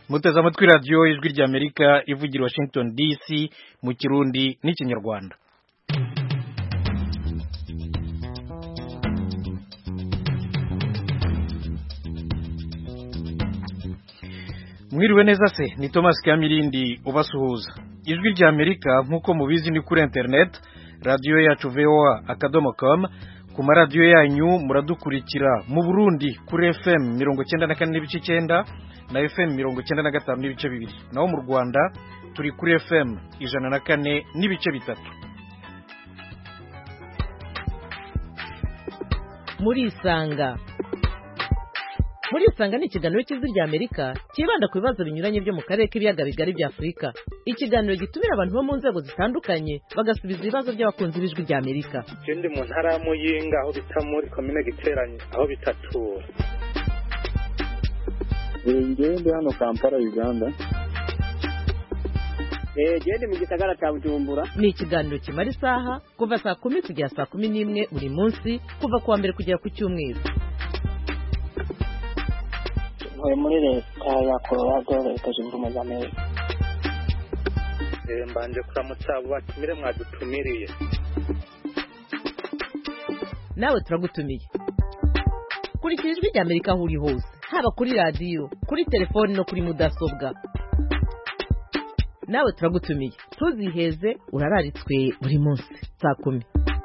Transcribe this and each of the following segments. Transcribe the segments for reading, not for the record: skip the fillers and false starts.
muteze amatwi radiyo ijwi ry'Amerika ivugira Washington DC mu Kirundi n'Ikinyarwanda. Mwiriwe neza se, ni Thomas Kamirindi ubasuhuza. Ijwi ry'Amerika nk'uko mubizi ni kuri internet, radiyo yacu voa.com, ku maradiyo yanyu muradukurikira mu Burundi kuri FM 94.9 na FM 95.2, naho mu Rwanda turi kuri FM 104.3. Muri isanga ni ikiganiro cy'Ijwi ry'Amerika kibanda ku bibazo binyuranye byo mu karere k'ibiyaga bigari bya Afurika. Ikiganiro gitumira abantu bo mu nzego zitandukanye bagasubiza ibibazo by'abakunzi b'Ijwi ry'Amerika. Ndi mu ntara ya Muyinga aho bita muri komine Giteranye aho bitatura. Ndi hano Kampala Uganda. Ndi mu gisagara cya Bujumbura. Ni ikiganiro kimara isaha kuva saa 10 kugera saa 11 buri munsi kuva kuwa mbere kugera ku cyumweru. Muri leta ya Colorado leta zunze ubumwe za Amerika. Mbanje kuramutsa abo batumire mwadutumiriye. Nawe turagutumiye. Kurikira Ijwi ry'Amerika aho uri hose, haba kuri radiyo, kuri telefoni no kuri mudasobwa. Nawe turagutumiye. Tuziheze urararitswe buri munsi saa 10.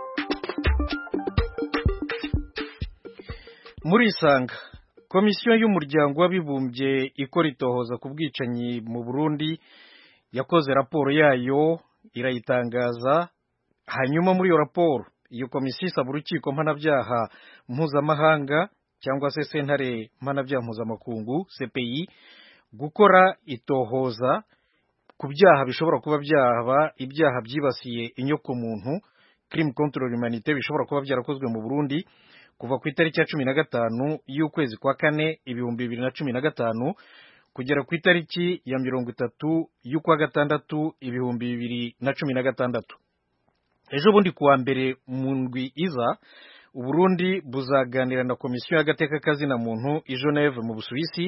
Muri isanga Komisiyo y'Umuryango w'Abibumbye ikora itohoza ku bwicanyi mu Burundi yakoze raporo yayo irayitangaza. Hanyuma muri iyo raporo iyo komisiyo isaba urukiko mpanabyaha mpuzamahanga cyangwa se sentare mpanabyaha mpuzamakungu CPI gukora itohoza ku byaha bishobora kuba byaba ibyaha byibasiye inyokomuntu, crime contre l'humanité, bishobora kuba byarakozwe mu Burundi kuva ku itariki ya 15 y'ukwezi kwa 4 2015 kugera ku itariki ya 30 y'ukwa 6 2016. Ejo bundi kuwa mbere mu ndwi iza Uburundi buzaganira na komisiyo y'agateka kazina muntu i Geneve mu Busuwisi.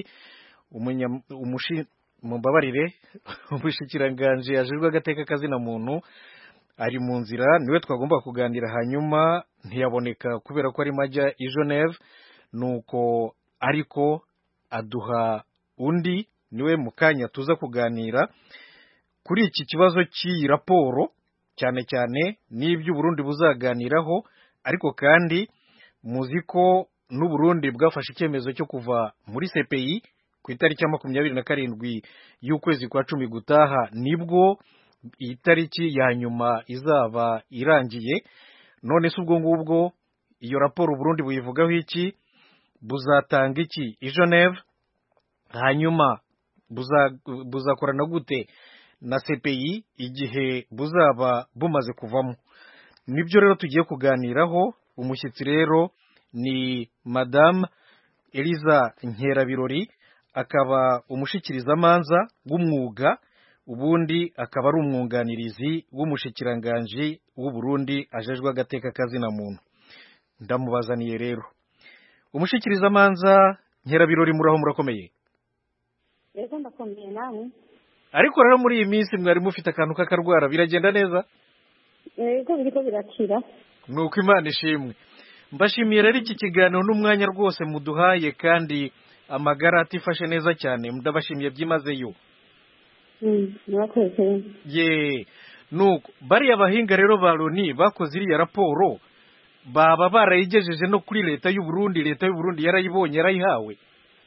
Umushikiranganje yajejwe agateka kazina muntu ari mu nzira, niwe twagomba kuganira, hanyuma ntiyaboneka kubera ko ari majya i Geneve, nuko ariko aduha undi niwe mukanya tuza kuganira kuri iki kibazo cy'iyi raporo, cyane cyane n'ibyo Burundi buzaganiraho. Ariko kandi muzi ko n'u Burundi bwafashe icyemezo cyo kuva muri CPI ku itariki ya 27 y'ukwezi kwa 10 gutaha, nibwo itariki ya nyuma izaba irangiye. None se ubwo ngubwo iyo raporo Burundi buyivugaho iki, buzatanga iki i Geneve, hanyuma buzakorana gute na CPI igihe buzaba bumaze kuvamo? Nibyo rero tugiye kuganiraho. Umushyitsi rero ni Madame Eliza Nkerabirori, akaba umushikirizamanza w'umwuga, ubundi akaba ari umwunganirizi w'umushikiranganje w'u Burundi ajejwe agateka kazina muntu. Ndamubazaniye rero umushikirizamanza Nkerabirori, muraho murakomeye? Yego ndakomeye nawe. Ariko rero muri iyi minsi mwari mufite akantu k'akarwara, biragenda neza? Yego biriko birakira. Nuko Imana ishimwe. Mbashimiye rero iki kiganiro n'umwanya rwose muduhaye, kandi amagara atifashe neza cyane, ndabashimiye byimazeyo. Mwakoze. Nuko bariya bahinga rero ba Loni bakoze iriya raporo baba barayigejeje no kuri leta y'u Burundi. Leta y'u Burundi yarayibonye, yarayihawe?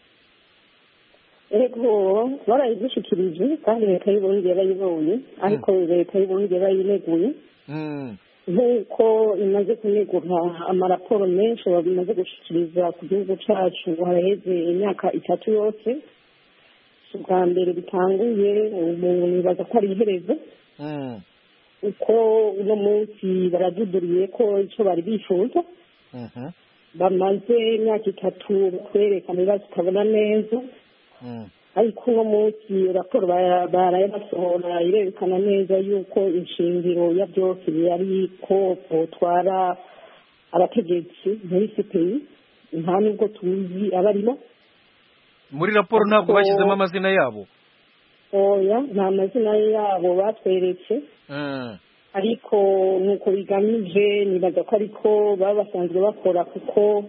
Ego barayigushikirije kandi leta y'u Burundi yarayibonye, ariko leta y'u Burundi yarayineguye. Nk'uko imaze kunegura amaraporo menshi babimaze gushikiriza ku gihugu cyacu haraheze imyaka 3 yose. Ubwa mbere bitanguye umuntu nibaza ko ari iherezo, uko uno munsi baraduduriye ko icyo bari bifuza. Bamaze imyaka 3 kwerekana ibibazo tutabona neza, ariko uno munsi raporo barayabasohora irerekana neza yuko inshingiro ya byose yari ko twara abategetsi muri CPI, nta nubwo tuzi abarimo. Muri raporo ntabwo bashyizemo amazina yabo? oya nta mazina yabo batweretse ariko nuko bigamije nibaza ko ariko baba basanzwe bakora kuko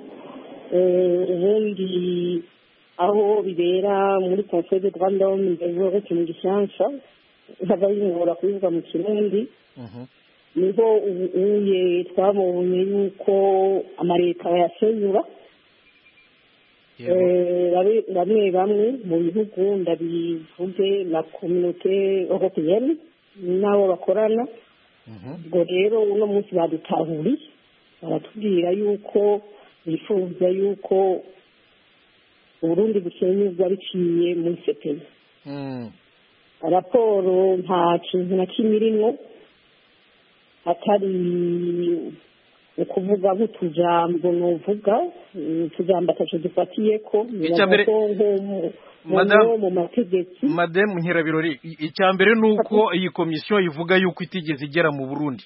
ubundi aho bibera muri conseil de droit de l'homme ndavuga mu gifaransa haba bingora kubivuga mu kirundi niho ubuye twabonye yuko amareta yasenyura bamwe mu bihugu ndabivuge la communauté européenne n'abo bakorana ubwo rero uno munsi badutahuriye baratubwira yuko bifuza yuko uburundi busenyurwa biciye muri CPI raporo nta kintu na kimwe irimo atari ukuvuga nk'utujambo nuvuga utujambo ataco dufatiye ko mu mategeko Madame Nkirabirori icyambere nuko iyi komisiyo ivuga yuko itigeze igera mu Burundi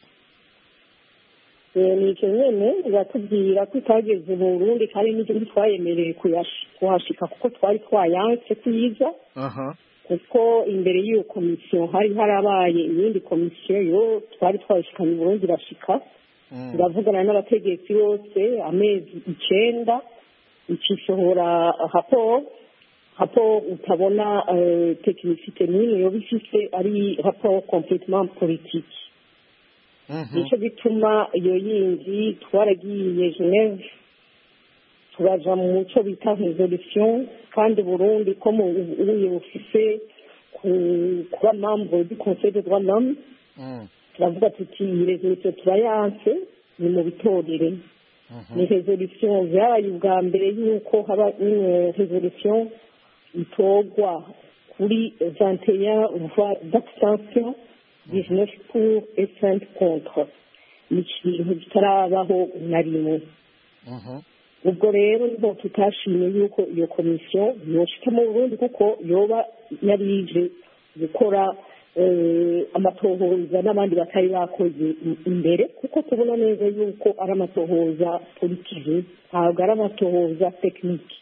nicyo nyene batubwira ko itageze mu Burundi kandi n'ibyo twayemereye kuhashika kuko twari twayanse kuyiza kuko imbere y'iyo komisiyo hari harabaye iyindi komisiyo yo twari twashikanye mu Burundi irashika ndavugana n'abategetsi bose amezi 9 ikisohora rapport utabona technicité n'imwe yo bifise ari rapport complètement politique nicyo bituma iyo yindi twaragiye Genève turaja mu muco bita resolution kandi Burundi ko mu ubuye bufise kuba membre du Conseil des droits de l'homme turavuga tuti resolution turayanse ni mu bitorere ni resolution yabaye ubwa mbere yuko haba resolution itogwa kuri 21 voix d'abstention 19 pour et 5 contre ni ikintu kitarabaho na rimwe ubwo rero niho tutashimye yuko iyo komisiyo yoshika mu Burundi kuko yoba yarije gukora amatohoza n'abandi batari bakoze imbere kuko tubona neza yuko ari amatohoza politike ntabwo ari amatohoza tekinike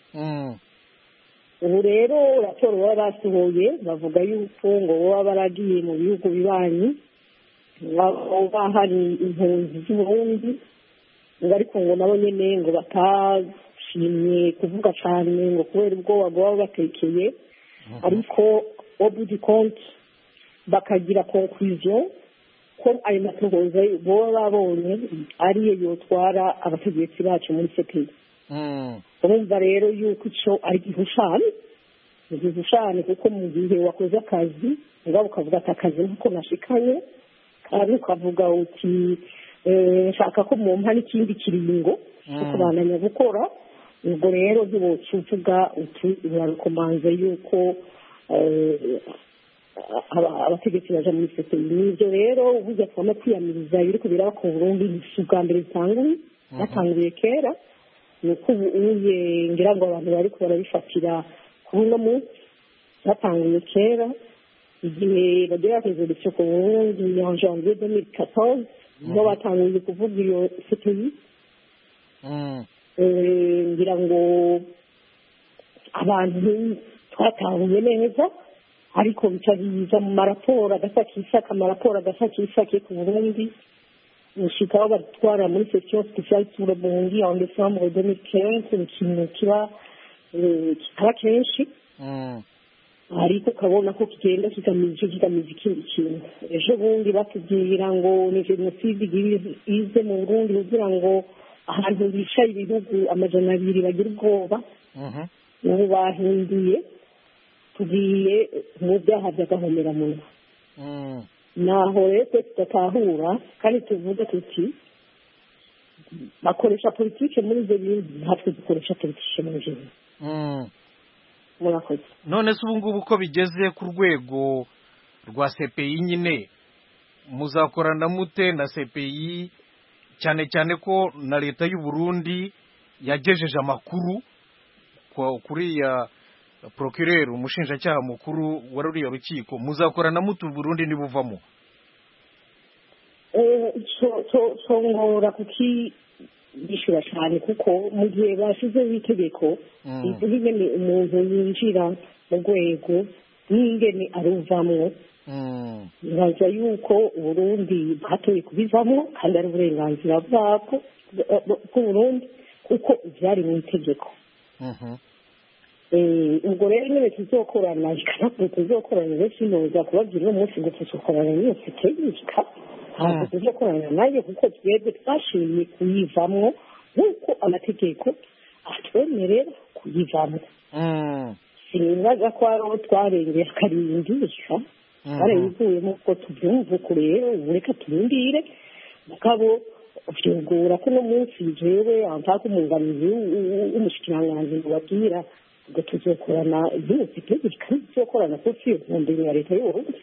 ubu rero raporo baba basohoye bavuga yuko ngo baba baragiye mu bihugu bibanyi baba hari impunzi z'Uburundi ngo ariko ngo nabo nyene ngo batashimye kuvuga cyane ngo kubera ubwoba baba batekeye ariko au bout du compte bakagira conclusion ko ayo matohoza baba babonye ariyo yotwara abategetsi bacu muri CPI urumva rero yuko ico ari igihushane kuko mu gihe wakoze akazi ngabo ukavuga ati akazi nkuko nashikanye kandi ukavuga uti nshaka ko mumpa n'ikindi kiringo kubananya gukora ubwo rero ntibocuvuga uti barakomanze yuko abategetsi baja muri CPI nivyo rero ubuze twama kwiyamiriza biriko biraba ku Burundi bwa mbere bitanguye batanguye kera nuko ubuye ngira ngo abantu bariko barabifatira kuri uno munsi batanguye kera igihe bagira resolution ku Burundi en janvier 2014 niho batanguye kuvuga iyo CPI ngira ngo abantu twatahuye neza ariko bica biza mu maraporo agasakisaka amaraporo agasakisake ku Burundi ushikaho batwara muri section spéciale sur le Burundi en décembre 2015 ikintu kitaba kenshi ariko ukabona ko kigenda kigamije ikindi kintu ejo bundi batubwira ngo ni jenoside ize mu Burundi kugira ngo ahantu bicaye ibihugu 200 bagira ubwoba ubu bahinduye tugiye mu byaha by'agahomeраmunwa naho rero tudatahura kandi tuvuga tuti bakoresha politike muri ibyo bintu natwe dukoresha politike muri ibyo bintu murakoze none se ubu ngubu ko bigeze ku rwego rwa CPI nyine muzakorana mute na CPI cyane cyane ko na leta y'u Burundi yagejeje amakuru kuri ya procureur umushinjacyaha mukuru wa ruriya rukiko muzakorana mute u Burundi nibuvamo ngora kuki bishira cyane kuko mu gihe bashize itegeko nyine umuntu yinjira mu rwego n'ingene aruvamwo ntibaza yuko uburundi bwatoye kubivamo kandi ari uburenganzira bwabwo bw'uburundi kuko byari mu itegeko ubwo rero nyine tuzokorana ikanapuro tuzokorana benshi noza kubabwira uno munsi ngo tuzokorana n'iyo siteyika ntabwo tuzokorana nayo kuko twebwe twashimye kuyivamwo nk'uko amategeko atwemerera kuyivamo sinibaza ko ari aho twarengeye akarindisha barayivuyemo uko tubyumva uko rero ubu reka turindire mugabo vyugura ko no munsi jewe antaka umunganizi w'umushikiranganji mubabwira ngo tuzokorana byose kandi tuzokorana kuko iyo ntumbero ya leta y'uburundi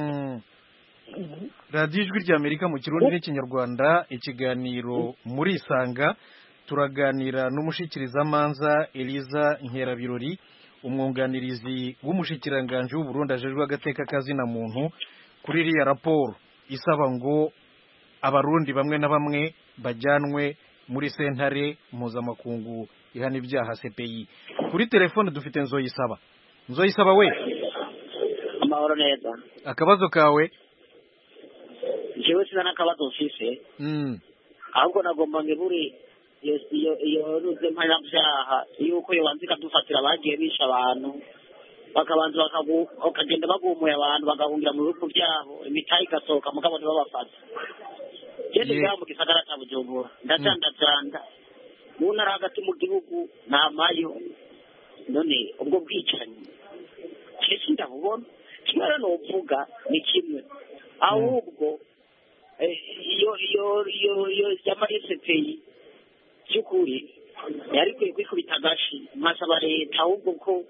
radiyo ijwi ry'amerika mu kirundi n'ikinyarwanda ikiganiro muri isanga turaganira n'umushikirizamanza Eliza Nkerabirori umwunganirizi w'umushikiranganji w'uburundi ajejwe agateka kazina muntu kuri iriya raporo isaba ngo abarundi bamwe na bamwe bajyanwe muri sentare mpuzamakungu ihana ibyaha CPI. Kuri telefone dufite Nzoyisaba we amahoro neza. Akabazo kawe? Jewe sinana akabazo mfise ahubwo nagomba ngeburi iyo ruze mpayabyaha yuko yobanzika dufatira bagiye bisha abantu bakabanza bakagenda bagumuye abantu bagahungira mu bihugu byabo imitayi igasohoka mugabo ntibabafata. Jende ngaho mu gisagara cya Bujumbura ndacandacanda mu ntara hagati mu gihugu namayo none ubwo bwicanyi cyese ndabubona kimwe novuga ni kimwe ahubwo iyo y'amaSPI cyukuri yari kwikubita gashi masaba leta ahubwo ko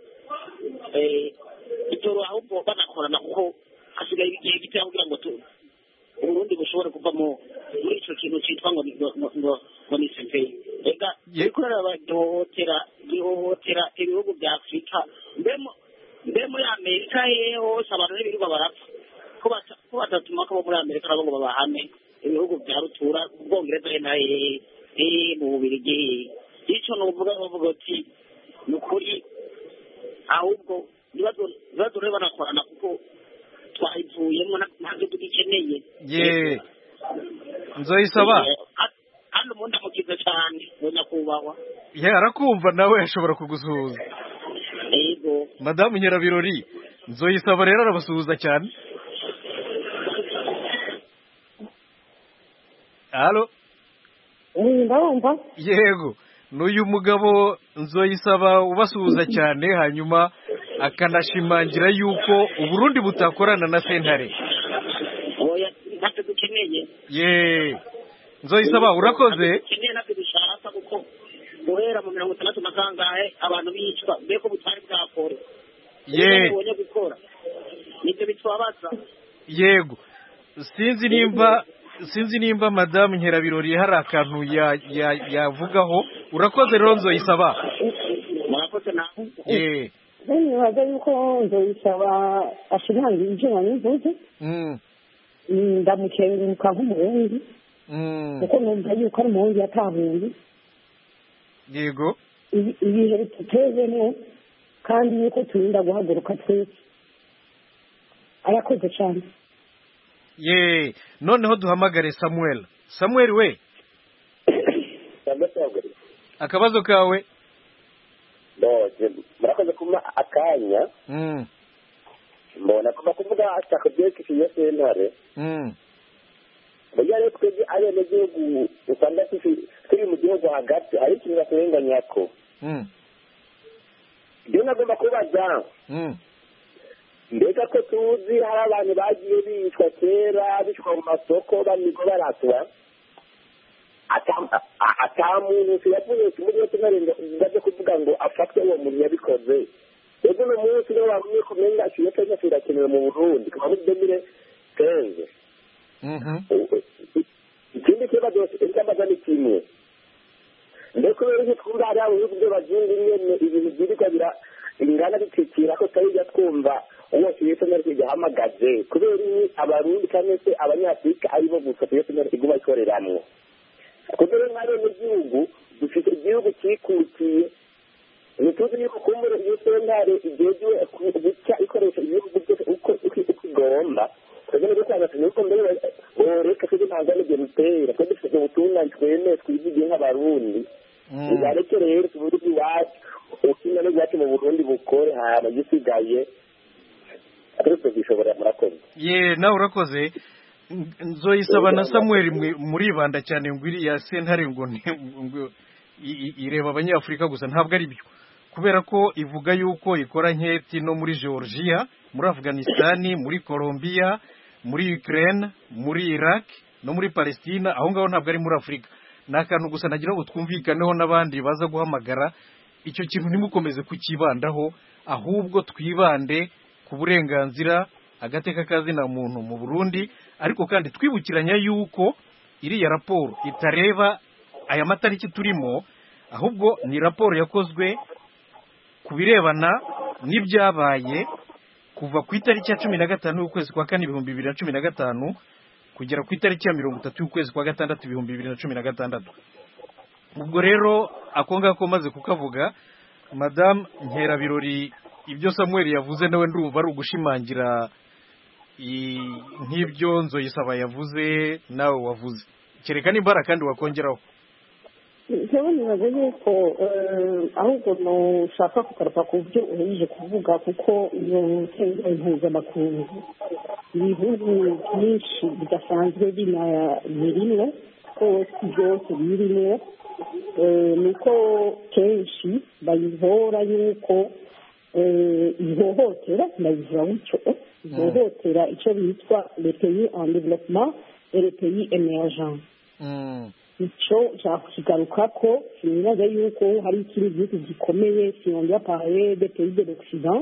itoro ahubwo banakorana kuko hasigaye igihe gito kugira ngo uburundi bushobore kuva muri icyo kintu cyitwa ngo ni CPI. Ega ikorera gihohotera ibihugu bya Afurika mbe muri Amerika hose abantu n'ibihugu barapfa ko batatuma ko muri Amerika nabo ngo babahane ibihugu bya rutura ubwongereza naye mu Bubiligi icyo nuvuga ati ni ukuri ahubwo nibazo rero banakorana kuko twayivuyemo ntabwo tugikeneye. Nzoyisaba hano umuntu amukiza cyane nyakubahwa arakumva nawe ashobora kugusuhuza. Yego Madamu Nyirabirori Nzoyisaba rero arabasuhuza cyane. Halo ndabumva. Yego n'uyu mugabo Nzoyisaba ubasuhuza cyane hanyuma akanashimangira yuko Uburundi butakorana na sentare. Oya ntacyo dukeneye. Nzoyisaba urakoze. Keneye nabyo bishaka kuko guhera mu 60 na kangahe abantu bicwa mbeko butari bwakore. Ubonye gukora. Nibyo bitwabaza. Yego. Sinzi nimba Madamu Nkerabirori hari akantu yavugaho. Urakoze rero Nzoyisaba. Murakoze nawe. nibaza yuko Nzoyisaba ashimangira ibyo wanivuze ndamukenguruka nk'umurundi kuko numva yuko ari umurundi yatahuye yego ibihe bitutezemo kandi yuko turinda guhaguruka twese arakoze cyane. Noneho duhamagare Samuel we akabazo kawe. murakoze kuma akanya mbona kuva kuvuga ashaka byerekeye sentare burya rero twebwe abenegihugu usanga turi mu gihugu hagati hari ikintu baturenganya ko ibyo nagomba kubaza mbega ko tuzi hari abantu bagiye bicwa kera bicwa mu masoko banigo baratwa ata muntu yavuye muri wese narenga kuvuga ngo afatwe uwo muntu yabikoze ego no munsi no wamwe kumenga ikintu cyose kirakenewe mu Burundi kuva muri 2015 ikindi kibazo cy'amaza ni kimwe ndetse rero twumva ari abo byo bazungu nyene ibintu byirika ingana bitikira ko tayija twumva uwo cyese nari yahamagaje kubera abarundi kandi se abanyafrika ari bo gusa cyese nari iguma ikoreramwo kuko nk'aho mu gihugu dufite igihugu cyikutiye ntituzi yuko kumbura iyo sentare igejwe guca ikoresha ibihugu byose uko igomba twebwe nibwo twagatanye yuko mbere reka twebwe ntabwo ari ibyo bitera twebwe dufite ubutungane twemeye twizigiye nk'abarundi bigareke rero tuvuge iwacu ubutumwa n'iwacu mu burundi bukore hama gisigaye atari bishobora murakoze nawe urakoze nzoyisaba na Samuel muribanda cyane ngo iriya sentare ngo ireba abanyafurika gusa ntabwo ari byo kubera ko ivuga yuko ikora nketi no muri Georgia muri Afghanistan muri Colombia muri Ukraine muri Iraq no muri Palestina aho ngaho ntabwo ari muri Afurika nakantu gusa nagira ngo twumvikaneho n'abandi baza guhamagara icyo kintu ntimukomeze kukibandaho ahubwo twibande ku burenganzira agateka kazina muntu mu Burundi ariko kandi twibukiranya yuko iriya raporo itareba aya matariki turimo ahubwo ni raporo yakozwe ku birebana n'ibyabaye kuva ku itariki ya 15 y'ukwezi kwa 4 2015 kugera ku itariki ya 30 y'ukwezi kwa 6 2016 ubwo rero ako ngako maze kukavuga Madame Nkerabirori ibyo Samuel yavuze nawe ndumva ari ugushimangira nk'ibyo Nzoyisaba yavuze nawe wavuze kereka nimbara kandi wakongeraho Jewe nibaza yuko ahubwo nushaka kugaruka ku byo uhejeje kuvuga kuko iyo ntego mpuzamakungu ibihugu byinshi bidasanzwe birimwo ko byose birimo niko kenshi bayivora yuko ihohotera bayivura bityo ihohotera icyo bitwa les pays en développement et les pays émergents icyo cyakigaruka ko sinibaza yuko hari ikindi gihugu gikomeye si on doit parler des pays de l'Occident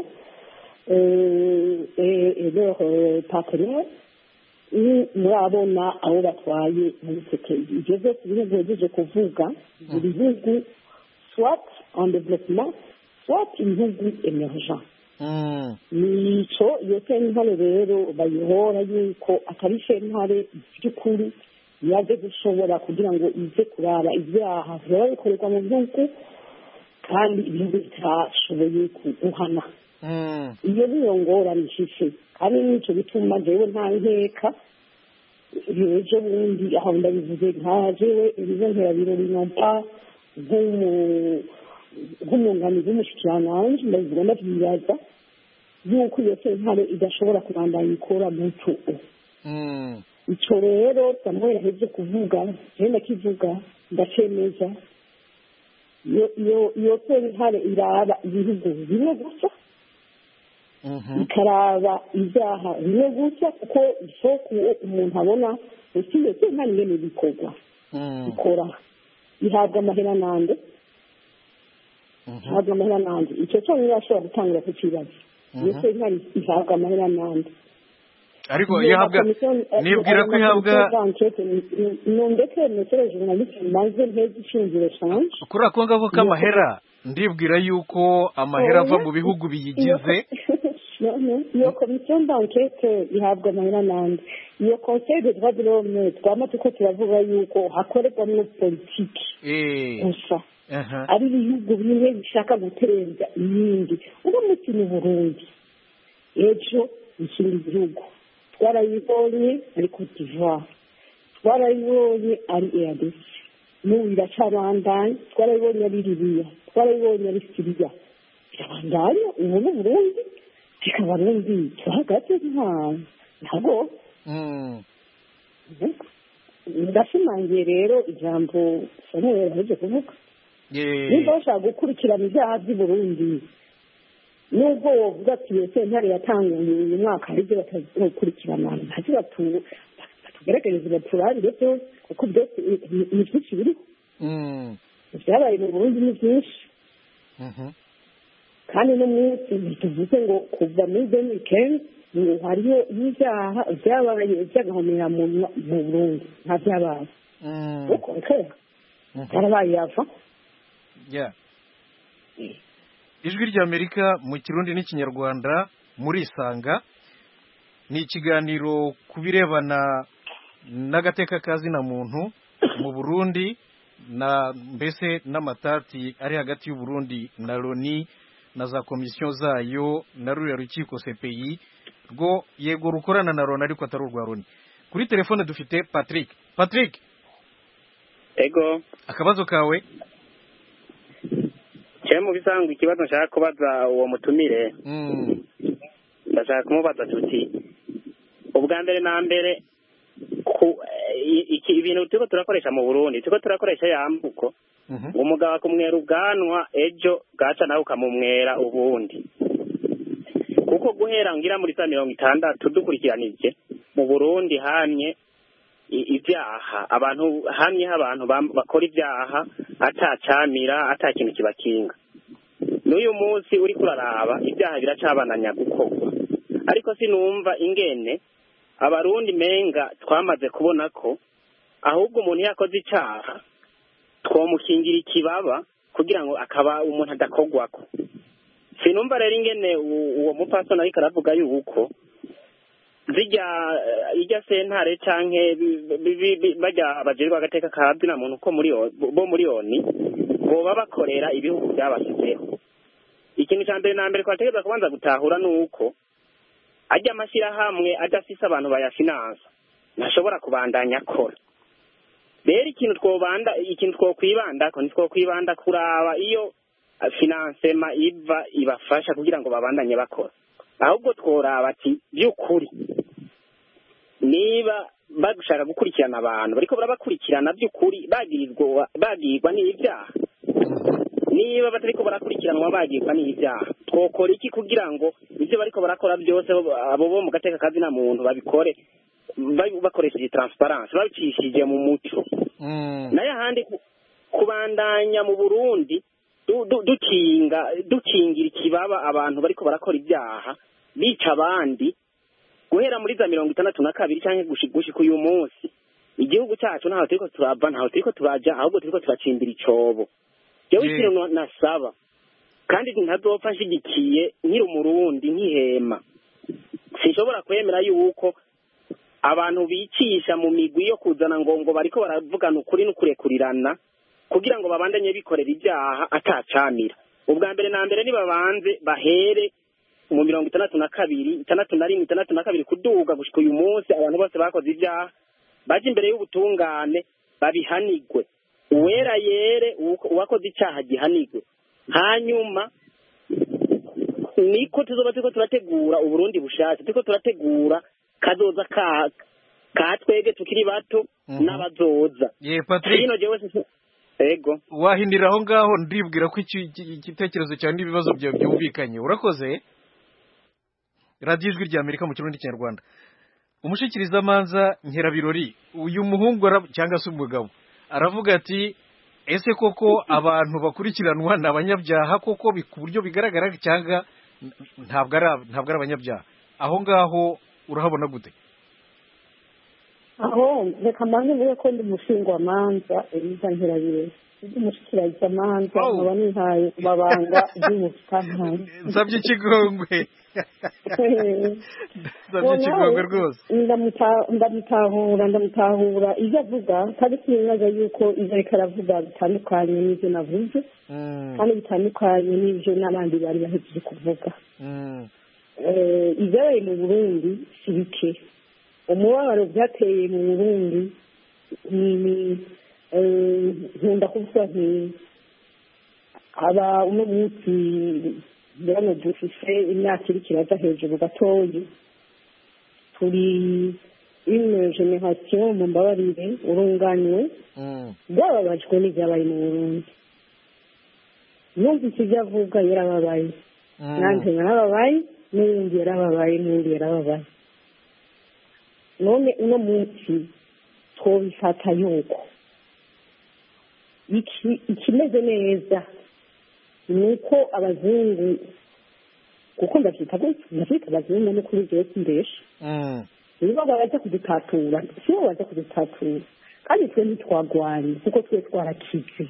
et leurs partenaires murabona abo batwaye muri sekeri ibyo byose ibihugu bihejeje kuvuga buri bihugu soit en développement soit ibihugu émergent nico iyo sentare rero bayihora yuko atari sentare by'ukuri yaje gushobora kugira ngo ize kuraba ibyaha biba bikorerwa mu bihugu kandi ibihugu bitashoboye guhana iyo niyo ngorane ifise kandi nicyo bituma jewe nta nkeka ejo bundi aho ndabivuze nka jewe ibizo Nkerabirori nompa nk'umwunganizi w'umushikiranganji ndabivuga ndavyibaza yuko iyo sentare idashobora kubandanya ikora muco icyo rero Samuel yaheje kuvuga jewe ndakivuga ndacemeza iyo sentare iraba ibihugu bimwe gusa ikaraba ibyaha bimwe gusa kuko isoko umuntu abona iyo sentare ingene bikorwa ikora ihabwa amaheranande icyo cyo ashobora gutangira ku kibazo iyo sentare ihabwa amaheranande ariko ihabwa nibwira ko ihabwa ndetse mesere journaliste maze ntezi ishingiro change kuri ako ngako k'amahera ndibwira yuko amahera ava mu bihugu biyigize iyo komisiyo d'enquête ihabwa amaheranande iyo conseil de droits de l'homme twama tuko turavuga yuko hakorerwamo politiki gusa ari ibihugu bimwe bishaka guterenza ibindi ubu munsi mu Burundi ejo ikindi gihugu twarayibonye ari Cote d'Ivoire twarayibonye ari RDC n'ubu iracabandanya twarayibonye ari Libya twarayibonye ari Syria irabandanya ubu mu Burundi kikabarundi tuhagaze ntabwo ndashimangiye rero ijambo Samuel yaje kuvuga niba bashaka gukurikirana ibyaha by'i Burundi nubwo wovuga ati iyo sentare yatanguye uyu mwaka hari ibyo batazokurikirana ntacyo batugerageze baturangire byose kuko byose ni byinshi biriho ibyabaye mu Burundi ni byinshi kandi no munsi tuvuze ngo kuva muri 2015 ngo hariyo ibyaha byabaye byagahomera mu Burundi nta byabaye uko nkera karabaye yava ijwi ry'Amerika mu Kirundi n'Ikinyarwanda muri Isanga ni ikiganiro ku birebana n'agateka kazina muntu mu Burundi na mbese n'amatati ari hagati y'u Burundi na Loni na za komisiyo zayo na ruriya rukiko CPI rwo yego rukorana na Loni ariko atari urwa Loni. Kuri telefone dufite Patrick. Ego. Akabazo kawe? Mu bisanzwe ikibazo nshaka kubaza uwo mutumire. Ndashaka kumubaza tuti ubwa mbere na mbere ibintu turiko turakoresha mu Burundi turiko turakoresha yambuko umugabo akumwera ubwanwa ejo gaca nawe ukamumwera ubundi kuko guhera ngira muri 60 dukurikiranije mu Burundi hamye ibyaha abantu hamye abantu bakora ibyaha atacamira atakintu kibakinga n'uyu munsi uri kuraraba ibyaha biracabananya gukorwa ariko sinumva ingene abarundi menga twamaze kubona ko ahubwo umuntu yakoze icyaha twomushingira ikibaba kugira ngo akaba umuntu adakogwako sinumva rero ingene uwo mupasona ariko aravuga yuko ijya sentare canke bajya abajerwa agateka kabwi na muntu ko bo muri oni boba bakorera ibihugu byabashyizeho ikintu cya mbere na mbere twategereza kubanza gutahura nuko ajya amashyirahamwe adafise abantu bayafinansa ntashobora kubandanya akora rero ikintu twokwibandako ntitwokwibanda kuraba iyo finansema ibafasha kugira ngo babandanye bakora ahubwo tworaba ati by'ukuri niba bagushaka gukurikirana abantu bariko barabakurikirana by'ukuri bagirwa n'ibyaha niba batariko barakurikiranwa bagirwa n'ibyaha twokora iki kugira ngo ibyo bariko barakora byose abo bo mu gateka kazi na muntu babikore bakoresheje transparence babicishije mu muco nayo ahandi kubandanya mu Burundi dukingira ikibaba abantu bariko barakora ibyaha bica abandi guhera muri za 62 canke gushika uyu munsi igihugu cyacu ntaho turiko turava ntaho turiko turaja ahubwo turiko turacimbira icobo jewe ikintu nasaba kandi ntazopfa nshigikiye nkiri umurundi nkihema sinshobora kwemera yuko abantu bicisha mu migwi yo kuzana ngo bariko baravugana ukuri n'ukurekurirana kugira ngo babandanye bikorera ibyaha atacamira ubwa mbere na mbere nibabanze bahere mu 62 kuduga gushika uyu munsi abantu bose bakoze ibyaha baje imbere y'ubutungane babihanigwe uwera yere uwakoze icyaha gihanigwe hanyuma niko tuzoba turiko turategura uburundi bushasha turiko turategura kazoza ka twege tukiri bato n'abazoza Patrick ego wahindira aho ngaho ndibwira ko igitekerezo cyane n'ibibazo byawe byumvikanye urakoze Radio Ijwi rya Amerika mu Kirundi Kinyarwanda umushikiriza manza Nkerabirori uyu muhungu cyangwa se umugabo aravuga ati ese koko abantu bakurikiranwa n'abanyabyaha koko ku buryo bigaragara cyangwa ntabwo ari abanyabyaha aho ngaho urahabona gute aho reka mbanze mvuge ko ndi umushingwamanza Eliza Nkerabirori ndi umushikirizamanza nkaba nihaye mabanga y'ubutantara nsabye ikigongwe nsabye ikigongwe rwose ndamutahura ibyo avuga kandi sinibaza yuko ibyo ariko aravuga bitandukanye n'ibyo navuze kandi bitandukanye n'ibyo n'abandi bari bahejeje kuvuga ibyabaye mu Burundi si bike umubabaro byateye mu Burundi nkunda kuvuga nti aba uno munsi mbona dufise imyaka iriko iraza hejuru gatoyi turi une generation mu mbabarire urunganywe byababajwe n'ibyabaye mu Burundi numvise ibyo avuga yarababaye nanjye narababaye n'uwundi yarababaye n'uwundi yarababaye none uno munsi twobifata yuko ikimeze neza ni uko abazungu kuko ndavyita abazungu no kuri jewe simbesha nibo baza kudutatura sibo baza kudutatura kandi twe ntitwagwanye kuko twe twarakize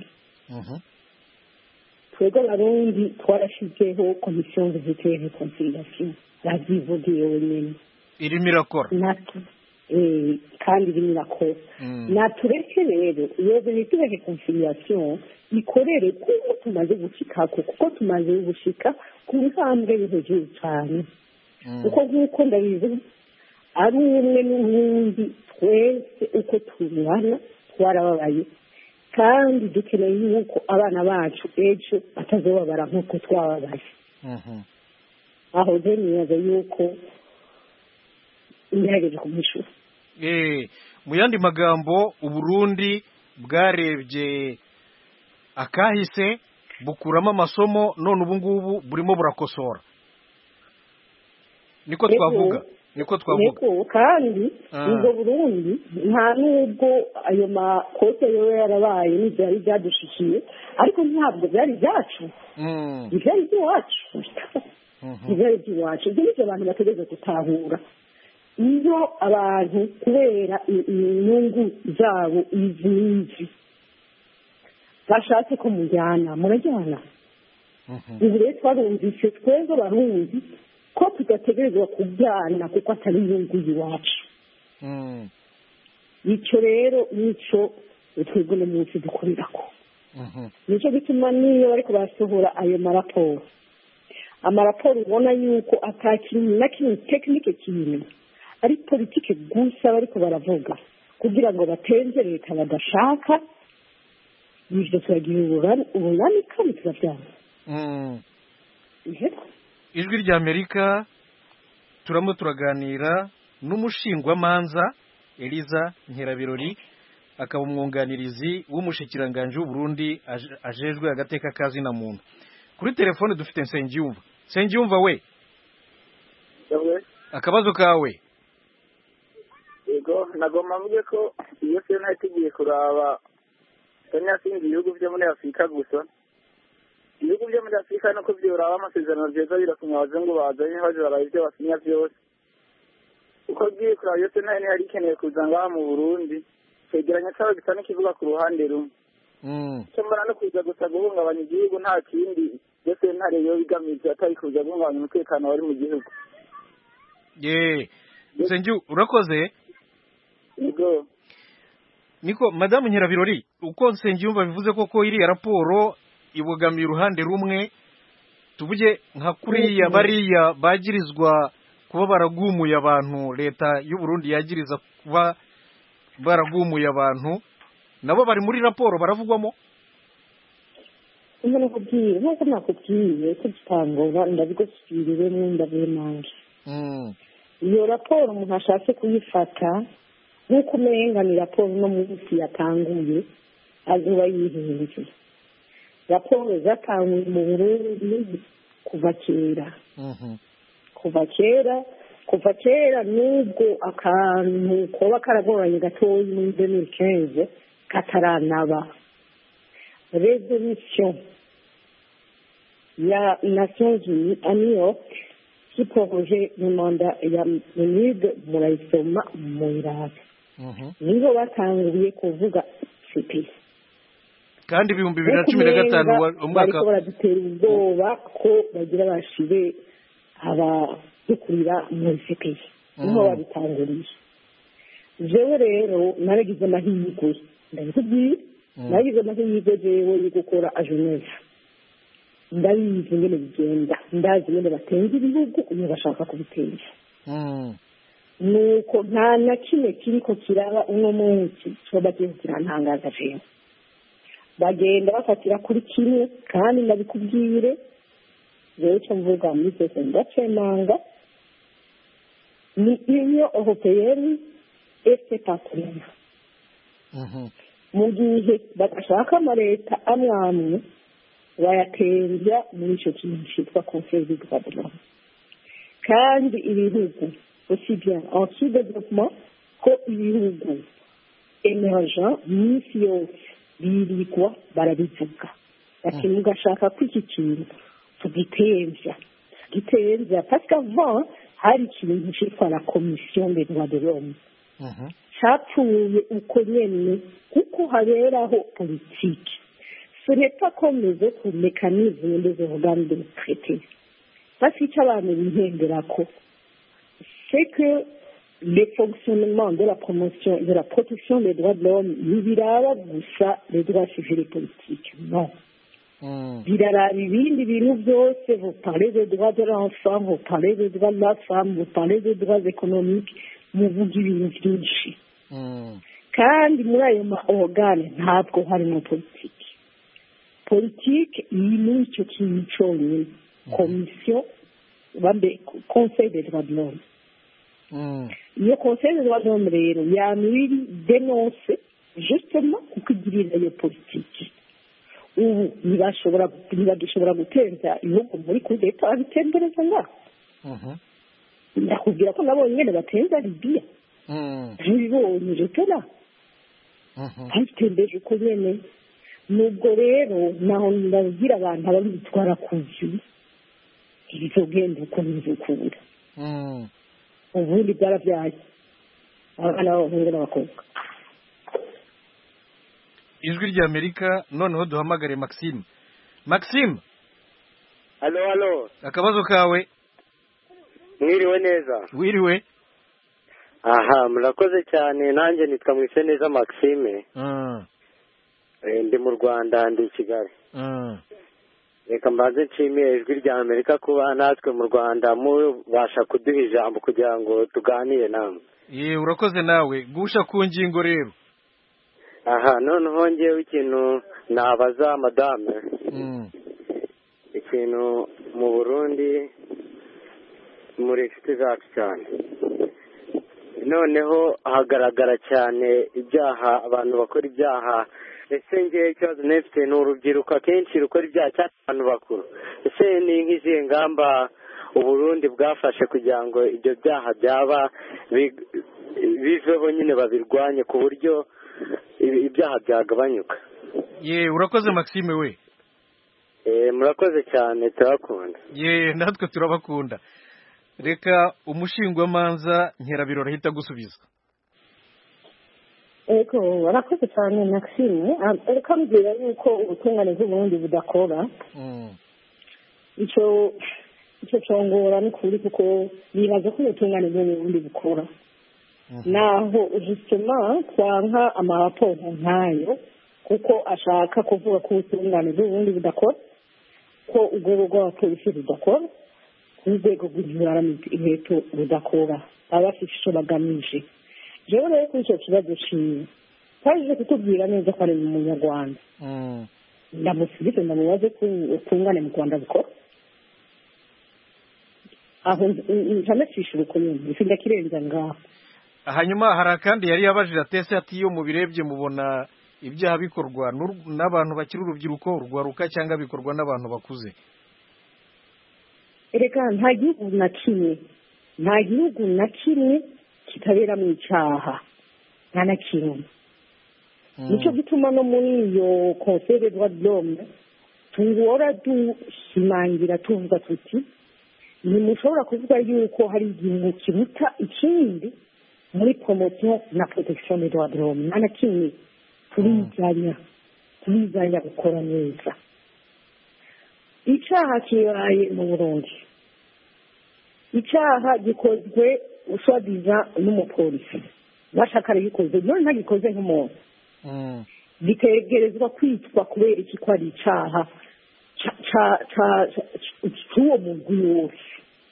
twebwe abarundi twarashizeho komisiyo de reconciliation ravyivugiye wenyene irimo irakora kandi irimo irakora natureke rero iyo bita reconciliation ikorere kuko tumaze gushikako kuko tumaze gushika ku ntambwe yo hejuru cyane kuko nk'uko ndabizi ari umwe n'ubundi twese uko tubana twarababaye kandi dukeneye yuko abana bacu ejo batazobabara nk'uko twababaye aho rero nibaza yuko ngerageje kumwishyura mu yandi magambo uburundi bwarebye akahise bukuramo amasomo none ubu ngubu burimo burakosora niko twavuga kandi ubwo burundi nta nubwo ayo makote yo yarabaye n'ibyari byadushikiye ariko ntabwo byari ibyacu ibyari iby'iwacu ibyari iby'iwacu ibyo nibyo abantu bategereje gutahura iyo abantu kubera inyungu zabo izi n'izi bashatse ko mujyana murajyana ubu rero twarumvise twebwe abarundi ko tudategerezwa kubyana kuko atari inyungu y'iwacu icyo rero nicyo twebwe uno munsi dukorerako nicyo gituma niyo bariko barasohora ayo amaraporo ubona yuko atakintu na kimwe tekinike kintu ari politike gusa bariko baravuga kugira ngo batenze leta badashaka ibyo turagira ubunani kandi turabyanga ijwi ry'Amerika turamo turaganira n'umushingwamanza Eliza Nkerabirori akaba umwunganirizi w'umushikiranganje w'Uburundi ajejwe agateka kazi na muntu kuri telefone dufite Nsengiyumva we akabazo kawe yego nagomba mvuge ko iyo se ntategiye kuraba Kenya sinzi ibihugu byo muri Afurika gusa ibihugu byo muri Afurika nuko byoraba amasezerano byiza birakunya abazungu bazanye baje baraye ibyo basinya byose uko bwiye kuraba iyo se nta hari ikeneye kuza ngaha mu Burundi cegeranya cyaba gitane kivuga ku ruhande rumwe cyambara no kuza gusa guhungabanya igihugu nta kindi byose ntare yo bigamije atari kuza guhungabanya umutekano wari mu gihugu Senju urakoze yego niko Madame Nyirabirori uko Nsengiyumva bivuze koko iri raporo ibogamiye uruhande rumwe tuvuge nka kuriya bariya bagirizwa kuba baragumuye abantu leta y'u Burundi yagiriza kuba baragumuye abantu nabo bari muri raporo baravugwamo umuntu kubwiye nkuko nakubwiye ko gitangura ndabigusubirire n'indabimange iyo raporo umuntu ashatse kuyifata nk'uko umenga ni raporo no munsi yatanguye azuba yihenze raporo zatanguye mu Burundi kuva kera nubwo akantu koba karagoranye gatoya muri 2015 kataranaba resolution ya Nations Unies à New York qui prorogeait le mandat ya MINUD murayisoma muyiraba nibo batanguye kuvuga CPI kandi 2015 umwaka bariko baradutera ubwoba ko bagira bashire abadukurira muri CPI niho babitanguriye jewe rero naragize amahirwe ndabikubwiye nagize amahirwe jewe yo gukora a Geneve ndabizi ngene bigenda ndazi ngene batenga ibihugu iyo bashaka kubitera nuko nta na kimwe kiriko kiraba uno munsi cyo bagiye kirantangaza jewe bagenda bafatira kuri kimwe kandi ndabikubwire jewe cyo mvuga muri sese ndacemanga ni Union Européenne et ses partenaires mu gihe bagashaka amaleta amwe bayatembya muri icyo kintu cyitwa Conseil du droit de l'homme kandi ibihugu aussi bien en sous-développement ko ibihugu émergent n'isi yose birigwa barabivuga ati mugashaka ko iki kintu tugitembya parce qu'avant hari ikintu cyitwa la Commission des droits de l'homme cyapfuye uko nyene kuko haberaho politiki. Ce n'est pas comme les autres mécanismes des organes de traité. Parce que c'est que le fonctionnement de la promotion et de la protection des droits de l'homme ntibiraba gusa les droits civils et politiques, non. Biraraba ibindi bintu byose, vous parlez des droits de l'enfant, vous parlez des droits de la femme, vous parlez des droits économiques, muvuga ibintu byinshi. Kandi muri ayo ma-organe ntabwo harimo politiki. Politiki iri muri icyo kintu cyonyine, komisiyo bambe conseil des droits de l'homme. Iyo conseil des droits de l'homme rero yamiri denonse justement kuko igirira iyo politiki. Ubu ntibashobora guteza ibihugu muri kudeta abitembereza ngaho. Ndakubwira ko nabonye nyine batenza Libya. Ntibibonye jetera. Babitembeje uko nyene. Nubwo rero naho ndabwira abantu ababitwara kuzi ibizogenda uko bizokunda. Ubundi byarabyaye abana b'abahungu n'abakobwa. Ijwi ry'Amerika noneho duhamagare Maxime. Halo. Akabazo kawe. Mwiriwe neza. Wiriwe. Aha, murakoze cyane. Nanjye nitwa Mwiseneza Maxime. Ndi mu Rwanda, ndi i Kigali. Reka mbanze nshimiye ijwi ry'Amerika kuba natwe mu Rwanda mubasha kuduha ijambo kugira ngo tuganire namwe. Urakoze nawe. Gusha ku ngingo rero. Aha, noneho ngewe ikintu nabaza madame. Ikintu mu Burundi muri inshuti zacu cyane. Noneho hagaragara cyane ibyaha, abantu bakora ibyaha. Ese ngewe ikibazo nefite ni urubyiruko akenshi rukora ibyaha cyane abantu bakuru. Ese ni nk'izihe ngamba Uburundi bwafashe kugira ngo ibyo byaha byaba biveho nyine babirwanye ku buryo ibyaha byagabanyuka? Urakoze Maxime we. Murakoze cyane, turabakunda. Natwe turabakunda. Reka umushingwamanza Nkerabirora ahita gusubiza. Eko warakoze cyane Maxime. Reka mbwira yuko ubutungane bw'Uburundi budakora. Icyo cyongora ni kuri kuko nibaza ko ubutungane bw'Uburundi bukora. Naho justement twanka amaraporo nkayo kuko ashaka kuvuga ko ubutungane bw'Uburundi budakora, ko urwego rw'abapolisi rudakora, urwego rw'intwaro rudakora, baba bafite icyo bagamije. Jewe rero kuri icyo kibazo ciwe twaje kutubwira neza ko ari mu Munyarwanda. Ndamusubize ndamubaze ko ubutungane mu Rwanda bukora. Aho ntameshisha uko nyine ifinda kirenza ngaho. Hanyuma hari akandi yari yabajije atese ati iyo mubirebye mubona ibyaha bikorwa n'abantu bakiri urubyiruko urwaruka cyangwa bikorwa n'abantu bakuze? Reka nta gihugu na kimwe kitabera mu icyaha, nta na kimwe. Nicyo gituma no muri iyo conseil des droits de l'homme tungora dushimangira tuvuga tuti ntimushobora kuvuga yuko hari igihugu kiruta ikindi muri promotion na protection des droits de l'homme. Nta na kimwe. Turizanya gukora neza. Icyaha kibaye mu Burundi, icyaha gikozwe uswadiza n'umupolisi bashakara gikoze none ntagikoze nk'umuntu, gitegerezwa kwitwa kubera iki ko ari icyaha cy'uwo mugwi wose.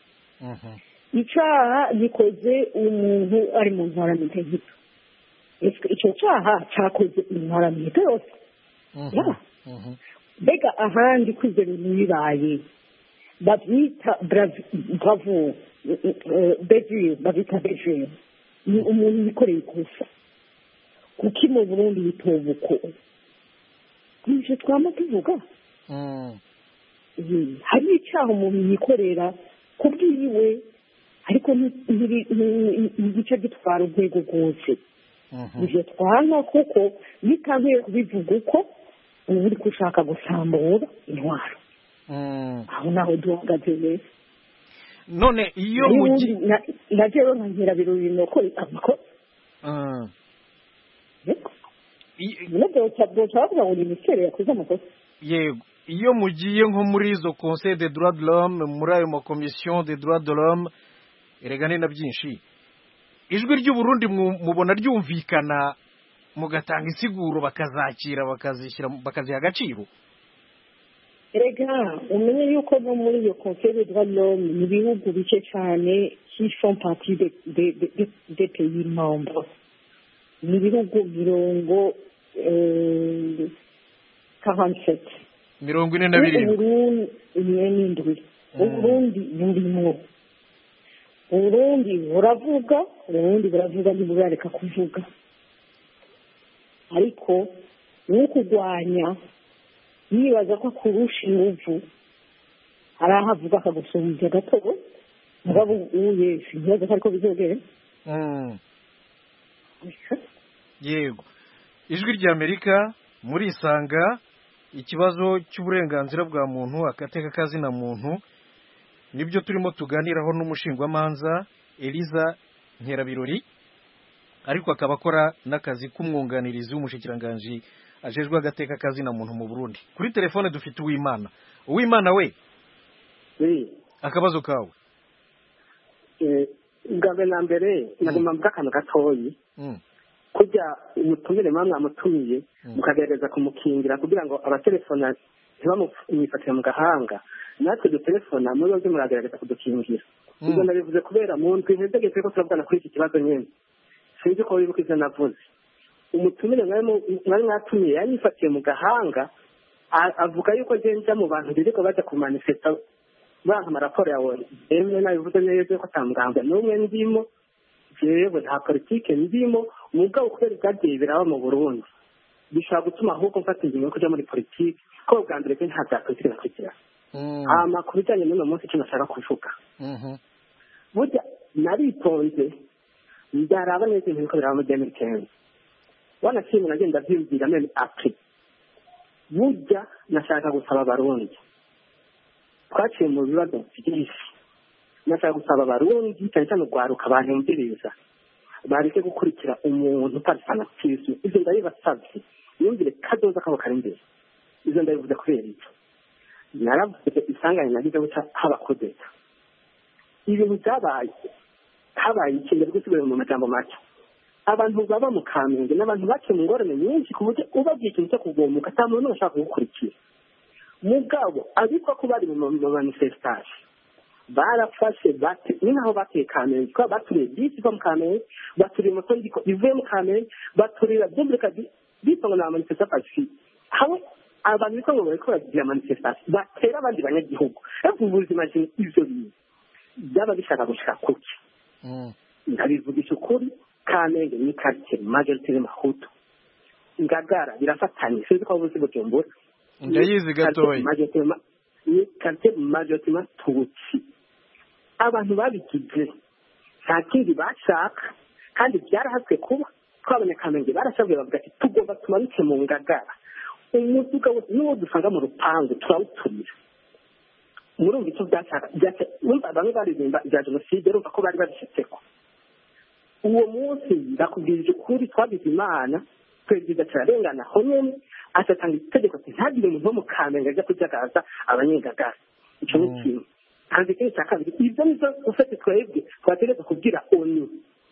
Icyaha gikoze umuntu ari mu ntwaramiheto gito, icyo cyaha cyakoze intwaramiheto yose. Mbega ahandi ko ibyo bintu bibaye babyita bravo bevure, babyita bevure, ni umuntu wikoreye ikosa. Kuki mu Burundi bitoba uko? Nibyo twama tuvuga. Hari icyaha umuntu yikorera ku bwiwe ariko n'igice gitwara urwego rwose. Nibyo twana kuko bitangiye kubivuga uko ubu uri gushaka gusambura intwaro. Aho naho duhagaze neza. None iyo mugi najewe nkagira birori nuko amakosa. Yego, iyo mugiye nko muri izo conseil des droits de l'homme, muri ayo ma commission des droits de l'homme, erega ni na byinshi ijwi ry'uburundi mubona ryumvikana mugatanga insiguro bakazakira bakaziha agaciro? Erega umenye yuko no muri iyo conseil des droits de l'homme ni ibihugu bike cyane qui font partie des pays membres. Ni ibihugu 47. 42. Uburundi burimwo. Uburundi buravuga ntiburareka kuvuga. Ariko ni kurwanya yibaza ko kurusha inguvu hari aho avuga akagusubiza gatobo mugabo uye sinzi ko ariko bizogere. Yego, ijwi ry'Amerika muri isanga ikibazo cy'uburenganzira bwa muntu, agateka kazina muntu, nibyo turimo tuganiraho n'umushingwamanza Eliza Nkerabirori, ariko akaba akora n'akazi k'umwunganirizi w'umushikiranganji ajejwe agateka kazina muntu mu Burundi. Kuri telefone dufite Uwimana we akabazo kawe. Bwa na mbere nagomba mvuga akantu gatoyi kujya umutumire mwamutumiye mukagerageza kumukingira kugira ngo abatelefona ntibamwifatire mu gahanga, natwe dutelefona muri byo muragerageza kudukingira. Ibyo nabivuze kubera mu ndwi ntegetse ko turavugana kuri iki kibazo nyine, sinzi ko wibuka ivyo navuze. Umutumire mwari mwatumiye yanyifatiye mu gahanga, avuga yuko ngenja mu bantu biriko baja ku manifesta banka amaraporo yawe. Emwe nabivuze neza ko atamuganga n'umwe ndimo, jewe nta politike ndimo, mugabo kubera ibyagiye biraba mu Burundi bishobora gutuma ahubwo mfata ingingo yo kuja muri politike, ko bwa mbere nta bya politike nakurikira. Ku bijyanye n'uno munsi icyo nashaka kuvuga, burya naritonze ndaraba neza ibintu biriko biraba mu gihe n'ikindi wanashimye nagenda vyibwira meme ati burya nashaka gusaba abarundi, twaciye mu bibazo byinshi, nashaka gusaba abarundi cyane cyane urwaruka banyumviriza bareke gukurikira umuntu utarifanatisme. Ivyo ndabibasavye yumvire kadoza kabo kari imbere. Ivyo ndabivuze kubera icyo naravuze isanganya nagize guca haba kudeta ibintu byabaye habaye ikintu gusubira mu majambo make. Abantu baba mu Kamenge n'abantu bake mu ngorane nyinshi ku buryo ubagiye ikintu cyo kugomuka ata muntu ashaka kugukurikira. Mugabo ariko ko bari mu manifestation barafashe ni naho bateye Kamenge, ko baturiye bisi mu Kamenge, baturiye moto ivuye mu Kamenge, baturira dublika bitonga na manifestation pacifique. Hawe abantu biko ngo bariko bagira manifestation batera abandi banyagihugu. Ariko ubuzima je ivyo byaba bishaka gushaka kuki. Ndabivugisha ukuri, Kamenge ni quartier majorité Mahutu. Ngagara birafatanye, sinzi ko ubuzi Bujumbura. Ndayizi gatoyi. Ni quartier majorité Tutsi. Abantu babigize nta kindi bashaka kandi byarahaswe kuba twabonye Kamenge barashabwe bavuga ati tugomba tumanuke mu Ngagara. Umuzuga wose n'uwo dusanga mu rupangu turawuturira. Murumva icyo byashaka numva bamwe baririmba ibya jenoside rumva ko bari babishitseko. Uwo munsi ndakubwirije ukuri twabize Imana perezida cyarengana ho nyene atatanga itegeko ati ntagire umuntu wo mu Kamenge ajya kujagaza abanyengagara. Icyo ni kimwe. Kandi ikindi cya kabiri ibyo nizo ufite twebwe twategereza kubwira ONU.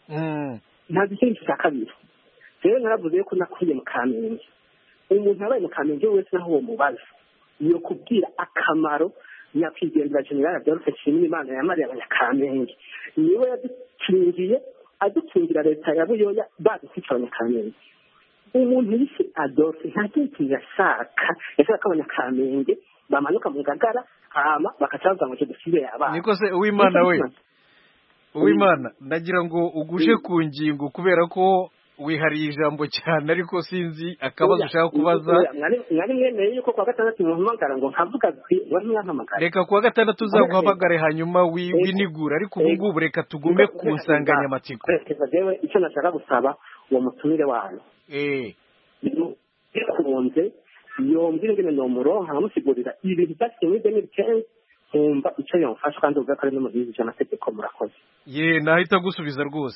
Ntabwo ikindi cya kabiri rero naravuze ko nakuriye mu Kamenge. Umuntu abaye mu Kamenge wese naho uwo mubaza yo kubwira akamaro nyakwigendera General Adolphe Nshimiyimana yamariye abanyakamenge. Niwe yadukingiye adukingira leta ya Buyoya badufite abanyakamenge. Umuntu yise Adolphe nta kintu yashaka abanyakamenge bamanuka mu Ngagara hama bakacavuga ngo dufire yaba. Niko se Uwimana ndagira ngo ugushe ku ngingo kubera ko wihariye ijambo cyane ariko sinzi akabazo ushaka kubaza. Mwari mweneye yuko kwa gatandatu muhamagara ngo nkavuga wari mwahamagara. Reka kwa gatandatu uzaguhamagare hanyuma winigura, ariko ubu ngubu reka tugume ku nsanganyamatsiko. Jewe icyo nashaka gusaba uwo mutumire wanyu kunze yombwira ingene nomuronka nkamusigurira ibintu byasiye muri 2015 nkumva icyo yamfasha kandi uvuga ko ari no mu gihugu cy'amategeko. Murakoze. Nahita gusubiza rwose.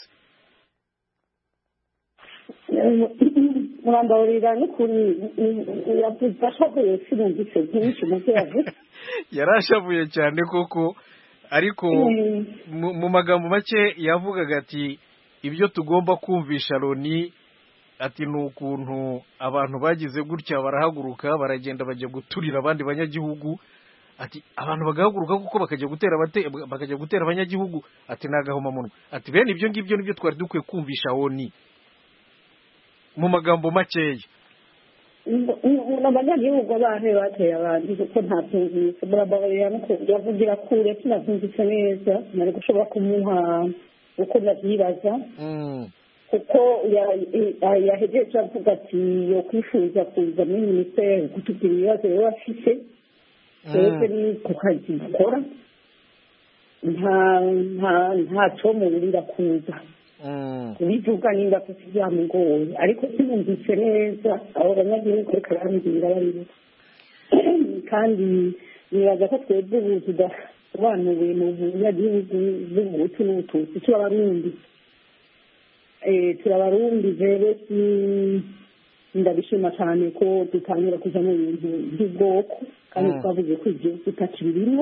Murambabarira n'ukuri yashavuye sinumvise byinshi mu byo yavuze. Yarashavuye cyane koko, ariko mu magambo make yavugaga ati ibyo tugomba kumvisha Loni ati ni ukuntu abantu bagize gutya barahaguruka baragenda bajya guturira abandi banyagihugu ati abantu bagahaguruka kuko bakajya gutera abanyagihugu ati nagahomamunwa ati bene ibyo ngibyo nibyo twari dukwiye kumvisha Oni mu magambo makeya abanyagihugu bahe bateye abandi kuko nta byumvise barababarira no yavugira kure tunabyumvise neza nari gushobora kumuha uko nabyibaza kuko yahejeje avuga ati yo kwifuza kuza muri minisiteri kutubwira ibibazo rero afite twebwe ni ku kazi dukora nta comuburira kuza kubivuga nimba kuko byamugoye ariko sinumvise neza abo banyagihugu ariko barambwira baribo kandi nibaza ko twebwe ubu tudasobanuye mu banyagihugu b'ubuhutu n'ubututsi turabarundi rero ndabishima cyane ko dutangira kuja mu bintu by'ubwoko kandi twavuze ko igihugu tutakirimo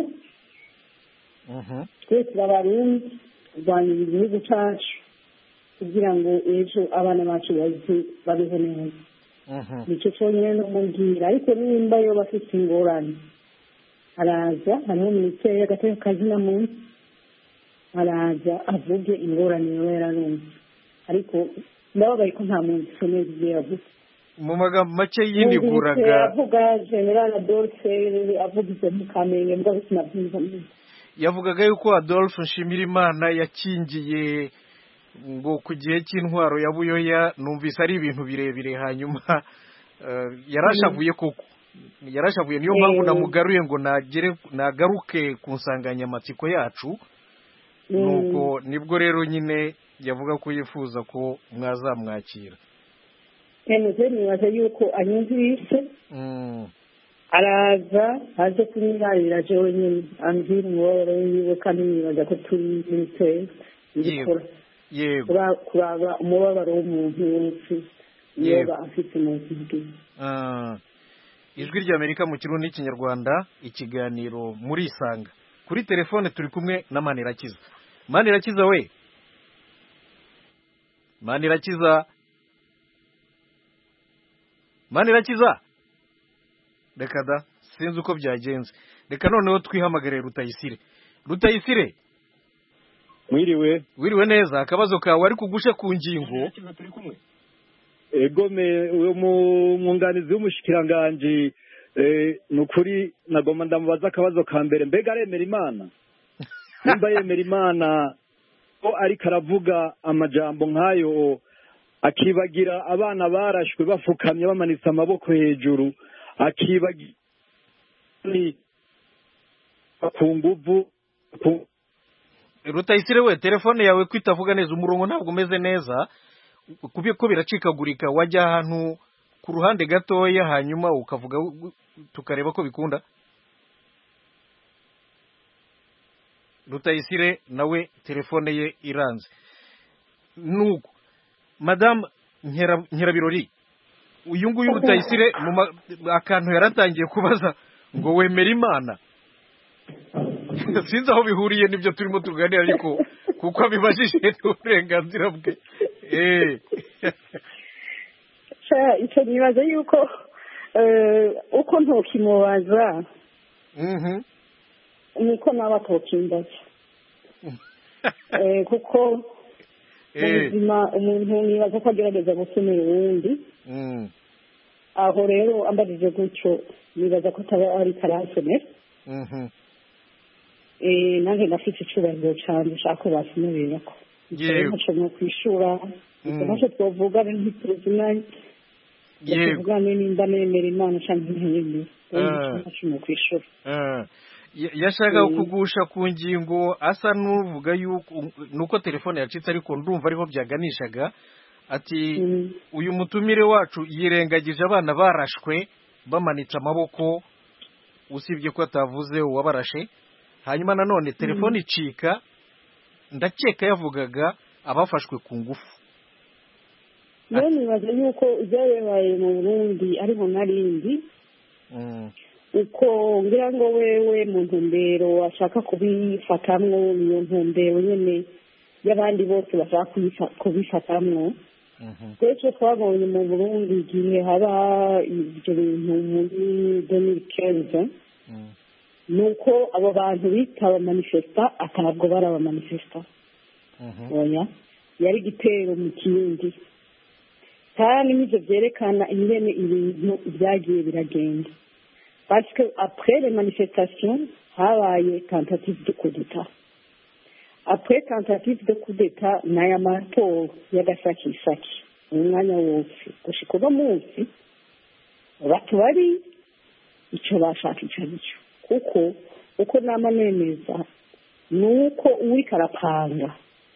twese turabarundi turwanira igihugu cacu kugira ngo ejo abana bacu babeho neza nicyo cyonyine n'umubwira ariko nimba yo bafite ingorane araza hariho minisiteri y'agateka kazina muntu araza avuge ingorane yoba yararumva ariko ndababaye ko nta muntu usomeye ibyo yavuze mu magambo make yindiguraga avuga general Adolphe avugize mu Kamenge mbwa sinabyiza yavugaga yuko Adolphe Nshimirimana yakingiye ngo ku gihe cy'intwaro ya Buyoya numvise ari ibintu birebire hanyuma yarashavuye koko yarashavuye niyo mpamvu namugaruye ngo nagaruke ku nsanganyamatsiko yacu nuko nibwo rero nyine yavuga ko yifuza ko mwazamwakira nibaza yuko anyumvise araza aje kunyirarira jewe nyine ambwira umubabaro wiwe kandi nibaza ko turi minisiteri ibikora kuraba umubabaro w'umuntu wese yoba afite mu buzima ijwi ry'Amerika mu kirundi n'ikinyarwanda ikiganiro muri Isanga kuri telefone turi kumwe na Manirakiza we Manirakiza reka da sinzi uko byagenze reka noneho twihamagare Rutayisire wiriwe neza akabazo kawe ari kugusha ku ngingo egome umwunganizi w'umushikiranganje nukuri nagomba ndamubaza akabazo ka mbere mbega aremera Imana nimba yemera Imana ko ariko aravuga amajambo nk'ayo akibagira abana barashwe bafukamye bamanitse amaboko hejuru akibagira ku nguvu Rutayisire we telefone yawe kwitavuga neza umurongo ntabwo umeze neza ko biracikagurika wajya ahantu ku ruhande gatoya hanyuma ukavuga tukareba ko bikunda Rutayisire nawe telefone ye iranze nuko Madame Nyirabirori uyu nguyu Rutayisire akantu yaratangiye kubaza ngo wemera Imana sinzi aho bihuriye n'ibyo turimo tuganira ariko kuko abibajije n'uburenganzira bwe icyo nibaza yuko uko ntukimubaza niko nawe atokimbaza kuko mu buzima umuntu nibaza ko agerageza gusomera uwundi aho rero ambajije gutyo nibaza ko ataba ari karasomera nanjye ndafite icyubahiro cyane nshaka ko basomerera ko ntacyo mu kwishura ntacyo twavuga ntituzinanye tuvugane nimba nemera Imana cyangwa ntiyemera ntacyo mu kwishura yashaka kugusha ku ngingo asa n'uvuga yuko nuko telefone yacitse ariko ndumva ariho byaganishaga ati uyu mutumire wacu yirengagije abana barashwe bamanitse amaboko usibye ko atavuze uwabarashe hanyuma nanone telefone icika ndakeka yavugaga abafashwe ku ngufu rero nibaza yuko ibyabaye mu Burundi ariho narindi uko ngira ngo wewe mu ntumbero ashaka kubifatamwo iyo ntumbero nyene y'abandi bose bashaka kubifatamwo twese twabonye mu Burundi igihe haba ibyo bintu muri 2015 nuko abo bantu bita abamanifesta atabwo bari abamanifesta oya yari igitero mu kindi kandi n'ibyo byerekana ingene ibintu byagiye biragenda parce que après les manifestations habaye tentative de coup d'état après tentative de coup d'état n'aya matora y'agasakisaki umwanya wose gushika uno munsi batu bari icyo bashaka icyo aricyo kuko uko nama nemeza nuko uwikarapanga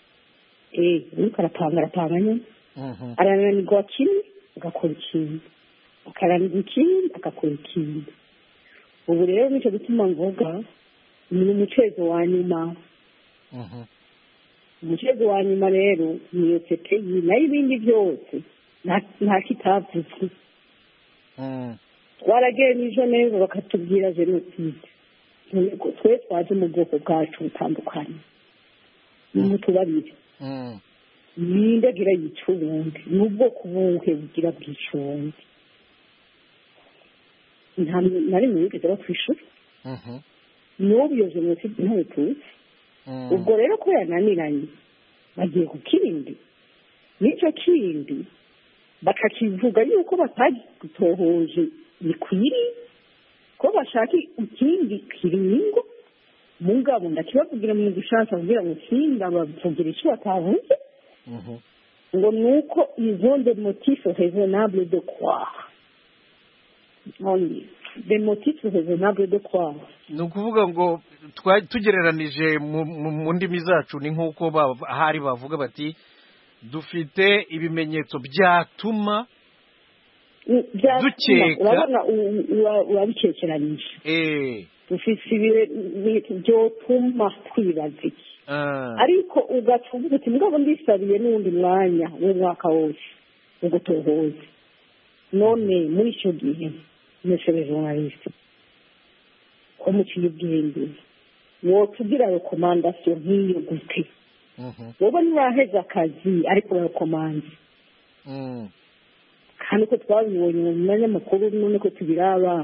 arapanga nyine arananirwa kimwe agakora ikindi akaranirwa ikindi agakora ikindi ubu rero nicyo gituma mvuga ni umucezo wa nyuma umucezo wa nyuma rero niyo CPI nayo ibindi byose nta kitavuzwe twaragiye n'ijo neza bakatubwira jenoside twe twaje mu bwoko bwacu butandukanye nimutubabire ninde agira yica ubundi ni ubwoko buhe bugira bwica ubundi nta rimwe bigeze batwishyura n'ubu iyo jenoside ntayo tuzi ubwo rero ko yananiranye bagiye ku kindi n'icyo kindi bakakivuga yuko batagitohoje bikwiriye ko bashaka ikindi kiringo mugabo ndakibabwira mu gishaka kugira ngo sinda bavugira icyo batavuze ngo nuko ils des motifs raisonnables de croire des motifs raisonnables de croire ni ukuvuga ngo tugereranije mu ndimi zacu ni nk'uko ahari bavuga bati dufite ibimenyetso byatuma dukeka urabona urabikekeranyije dufite ibimenyetso byotuma twibaza iki ariko ugaca uvuga uti mugabo ndisabiye n'undi mwanya w'umwaka wose wo gutohoza none muri icyo gihe mesere journaliste ko muciye ubwenge wotugira rekomandasiyo nk'iyo gute wowe ntiwaheze akazi ariko urarekomanda kandi ko twabibonye mu myanya makuru none ko tubiraba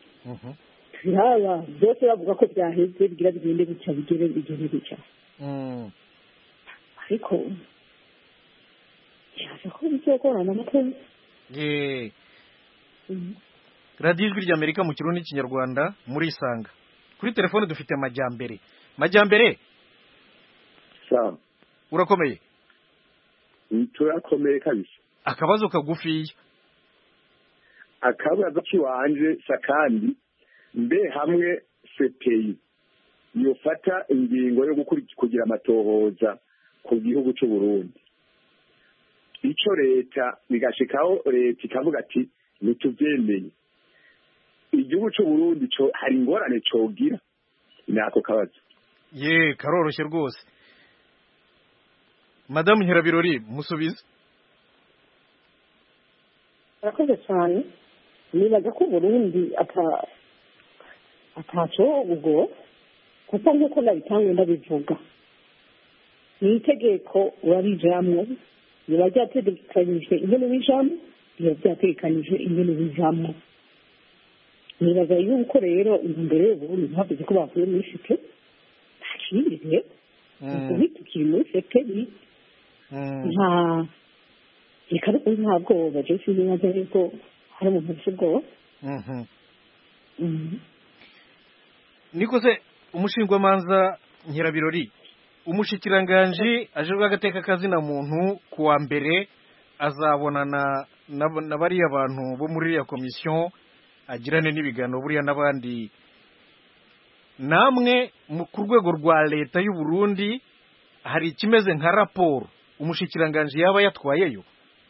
byose bavuga ko byaheze bigira bigende gutya bigere gutya ariko yaza ko bizokorana n'amatora radiyo ijwi ry'amerika mu kirundi n'ikinyarwanda muri isanga kuri telefone dufite majyambere urakomeye turakomeye kabisa akabazo kagufiya akabazo kiwanje sakandi mbe hamwe CPI yofata ingingo yo kugira amatohoza ku gihugu cy'u Burundi icyo leta bigashikaho leta ikavuga ati nitubyemeye igihugu cy'u Burundi cyo hari ingorane cogira nako kabazo karoroshye rwose madamu Nyirabirori musubize arakoze cyane nibaza ko Burundi ataco ubwo kuko nk'uko nabitangwe ndabivuga ni itegeko urabijamwo biba byategekanijwe ingene bijamwo biba byategekanijwe ingene bijamwo nibaza yuko rero imbere y'uburundi ntavuze ko bavuye muri site nta kindi rero ubu tukiri muri CPI nta reka rero nta bwoba je sinibaza yuko hari umuntu ufite ubwoba niko se umushingwamanza Nyirabirori umushikiranganji ajejwe agateka kazina muntu kuwa mbere azabonana na bariya bantu bo muri ya komisiyo agirane n'ibiganiro buriya n'abandi namwe ku rwego rwa leta y'u Burundi hari ikimeze nka raporo umushikiranganji yaba yatwayeyo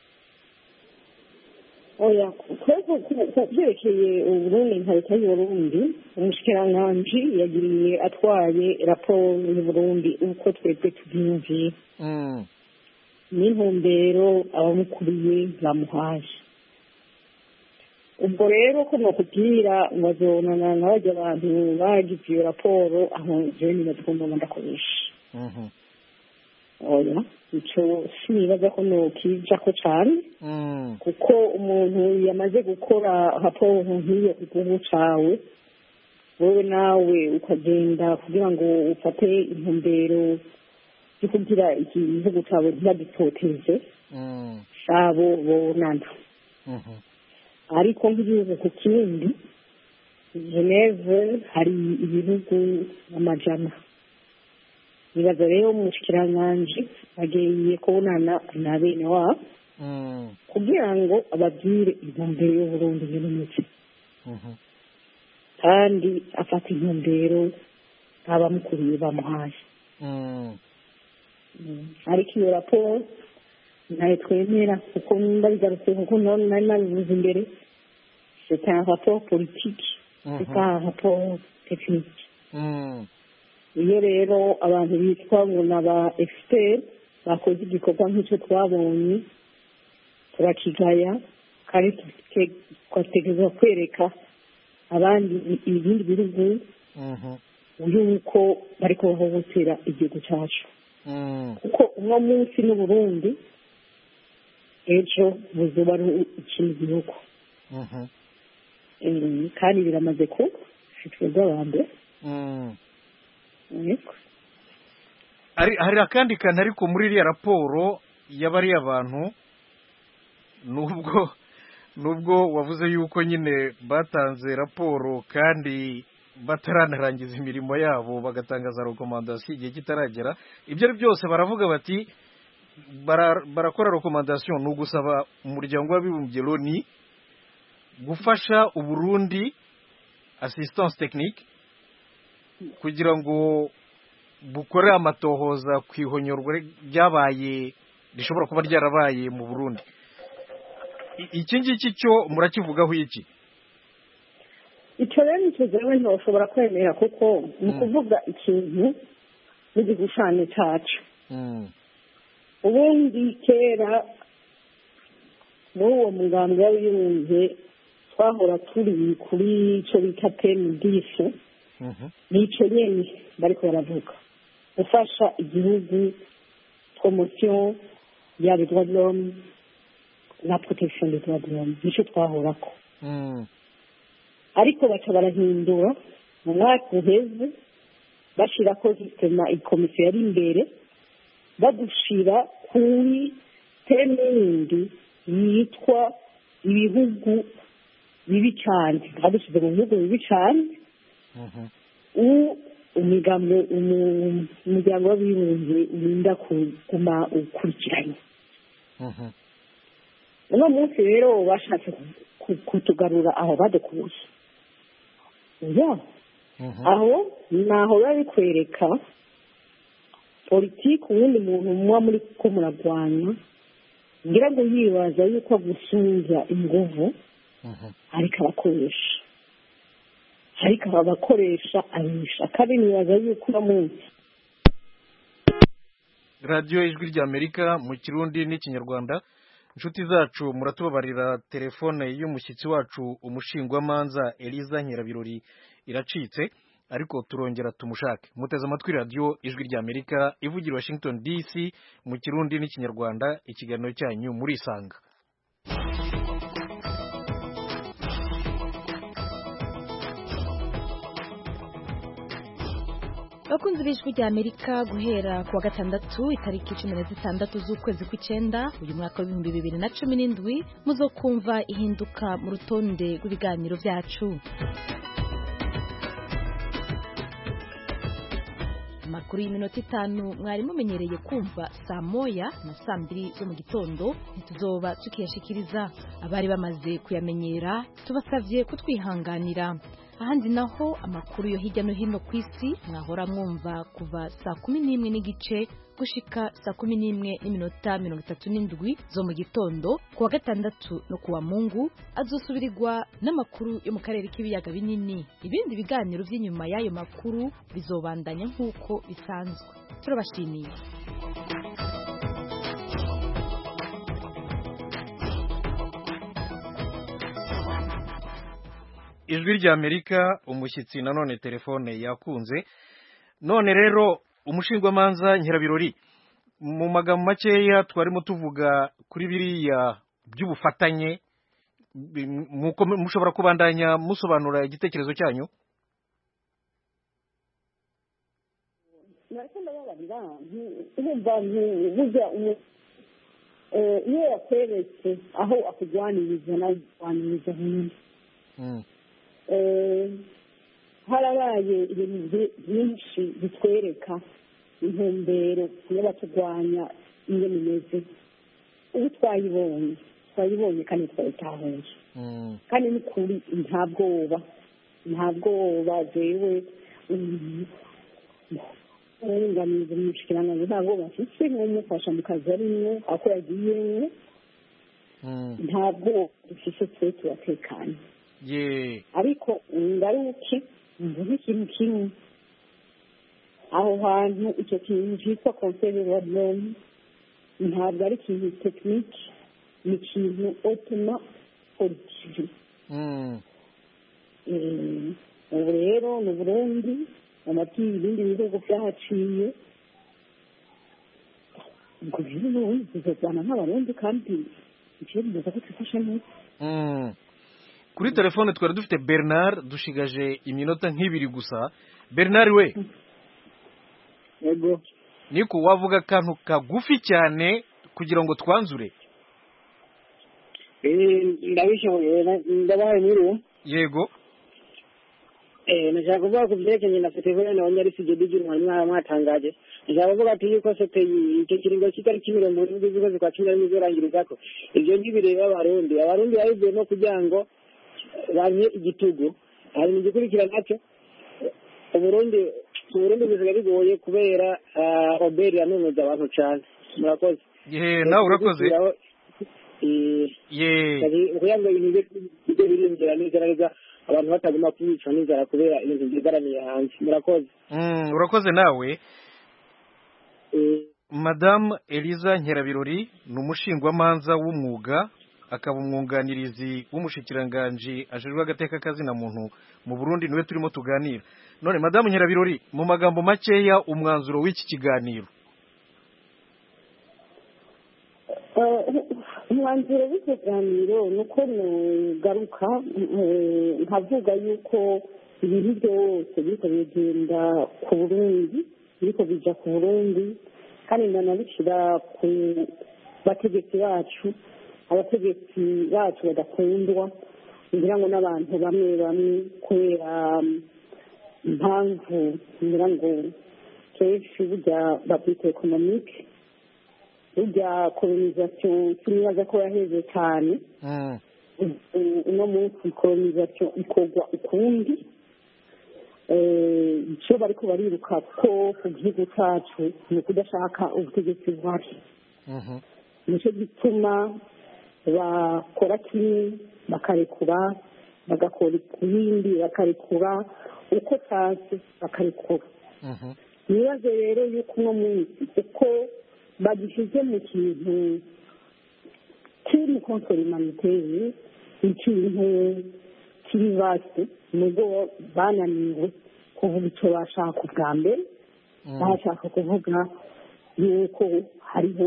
oya kubyerekeye Uburundi nka leta y'u Burundi umushikiranganji yagiriye atwaye raporo y'u Burundi uko twebwe tubyumviye n'intumbero abamukuriye bamuhaje ubwo rero ko nokubwira bazonana n'abajya abantu bagize iyo raporo aho jewe nibaza ko mbona ndakoresha oya icyo sinibaza ko nokija ko cyane kuko umuntu yamaze gukora raporo nk'iyo ku gihugu cyawe wowe nawe ukagenda kugira ngo ufate intumbero yo kugira igihugu cyawe ntibagitoteze sabo bonana ariko nk'igihugu ku kindi Geneve hari ibihugu amajana nibaza rero umushikiranganji agiye kubonana na bene wabo kugira ngo ababwire intumbero y'Uburundi n'imiti kandi afata intumbero abamukuriye bamuhaye ariko iyo raporo ntayo twemera kuko ndabigarutse kuko nari nabivuze imbere c'est un rapport politique c'est pas un rapport technique iyo rero abantu bitwa ngo n'aba expert bakoze igikorwa nk'icyo twabonye turakigaya kandi twategerezwa kwereka abandi ibindi bihugu yuko bariko bahohotera igihugu cyacu kuko uno munsi n'Uburundi ejo buzoba ari ikindi gihugu kandi biramaze kuba twebwe abambere hari akandi kantu ariko muri iriya raporo y'abariya abantu nubwo wavuze yuko nyine batanze raporo kandi bataranarangiza imirimo yabo bagatangaza rekomandasiyo igihe kitaragera ibyo ari byose baravuga bati barakora rekomandasiyo ni ugusaba umuryango w'abibumbye loni gufasha Uburundi assistance technique kugira ngo bukore amatohoza ku ihonyorwa ryabaye rishobora kuba ryarabaye mu Burundi iki ngiki cyo murakivugaho iki icyo rero nicyo jewe ntoshobora kwemera kuko ni ukuvuga ikintu n'igishushanyo cyacu ubundi kera muri uwo mugambi w'abibumbye twahora turi kuri icyo bita PNDS n'icyo nyene bariko baravuga gufasha igihugu promotion ya les droits de l'homme la protection des droits de l'homme nicyo twahorako ariko baca barahindura mu mwaka uheze bashirako sistema ikomisiyo yari imbere badushira kuri teme yindi yitwa ibihugu bibi cyane badushyize mu bihugu bibi cyane umuryango w'abibumbye urinda kuguma ukurikiranye uno munsi rero bashatse kutugarura aho badukuye aho naho bari kwereka politiki ubundi muntu muba muri ko muragwanya ngira ngo yibaza yuko gusubiza inguvu ariko abakoresha abisha kandi nibaza yuko uno munsi radiyo ijwi ry'Amerika mu Kirundi n'Ikinyarwanda inshuti zacu muratubabarira telefone y'umushyitsi wacu umushingwamanza Eliza Nkirabirori iracitse ariko turongera tumushake muteze amatwi radiyo ijwi ry'Amerika ivugira Washington DC mu Kirundi n'Ikinyarwanda ikiganiro cyanyu muri Isanga bakunze b'ijwi ry'Amerika guhera kuwa gatandatu itariki 16 z'ukwezi kw'icenda uyu mwaka w'2017 muzokumva ihinduka mu rutonde rw'ibiganiro byacu amakuru y'iminota 5 mwari mumenyereye kumva saa moya na saa 2 zo mu gitondo ntituzoba tukiyashikiriza abari bamaze kuyamenyera tubasavye kutwihanganira ahandi naho amakuru yo hirya no hino ku isi mwahora mwumva kuva saa 11 n'igice gushika saa 11 n'iminota 37 zo mu gitondo kuwa gatandatu no kuwa Mungu azosubirirwa n'amakuru yo mu karere k'ibiyaga binini ibindi biganiro by'inyuma y'ayo makuru bizobandanya nk'uko bisanzwe turabashimiye ijwi ry'Amerika umushyitsi nanone telefone yakunze none rero umushingwamanza Nkirabirori mu magambo makeya twarimo tuvuga kuri biriya by'ubufatanye mushobora kubandanya musobanura igitekerezo cyanyu. iyo yakweretse aho akugwaniriza nawe ukugwaniriza nyine harabaye ibintu byinshi bitwereka intumbero iyo baturwanya iyo bimeze ubu twayibonye kandi twayitahuye kandi ni kuri nta bwoba jewe uburinganiza umushikiranganji nta bwoba mfise nk'umufasha mu kazi arimwo ako yagiyemwo nta bwoba dufise twe turatekanye ariko ngaruke mvuze ikintu kimwe aho hantu icyo kintu cyitwa conseil de l'homme ntabwo ari ikintu tekinike ni ikintu otoma politiki ubu rero mu Burundi amati ibindi bihugu byahaciye ubwo rero bizajyana nk'abarundi kandi icyo bivuze ko twifashe neza. Kuri telefone twari dufite Bernard dushigaje iminota nk'ibiri gusa. Bernard we yego niko wavuga akantu kagufi cyane kugira ngo twanzure. Ndabishoboye ndabaye mwiriwe. Yego nashaka kuvuga ku byerekeranye na festival nawe ari sije bigi mwatangaje. Nashaka kuvuga ati yuko sete icyo kiringo cy'itariki 70 z'ukwezi kwa 11 zirangirizako ibyo ntibireba abarundi bayivuye no kugira ngo banye igitugu hari mu gikurikira nacyo Uburundi biziga bigoye kubera Robert yanunuza abantu cyane. Murakoze. Nawe urakoze. Kugira ngo ibintu birinjira neza abantu bataguma kwica n'inzara kubera ibintu byigaraniye hanze. Murakoze. Urakoze nawe. Madame Eliza Nkerabirori ni umushingwamanza w'umwuga akaba umwunganirizi w'umushikiranganji ajejwe agateka kazina muntu mu Burundi niwe turimo tuganira. None Madame Nkerabirori mu magambo makeya umwanzuro w'iki kiganiro. Umwanzuro w'ikiganiro nuko nugaruka nkavuga yuko ibintu byose biriko bigenda ku Burundi biriko bija ku Burundi kandi ndanabishira ku bategetsi bacu abategetsi bacu badakundwa ngira ngo n'abantu bamwe kubera impamvu ngira ngo kenshi burya babyita economique burya colonisation sinibaza ko yaheze cyane uno munsi colonisation ikorwa ukundi icyo bariko bariruka ko ku gihugu cyacu ni ukudashaka ubutegetsi buhari nicyo gituma bakora kimwe bakarekura bagakora ibindi bakarekura uko tazi bakarekura nibaze rero yuko uno munsi uko bagishyize mu kintu kiri mu konseri humanitaire ikintu kiri vaste nubwo bananiwe kuvuga icyo bashaka ubwa mbere bashaka kuvuga yuko hariho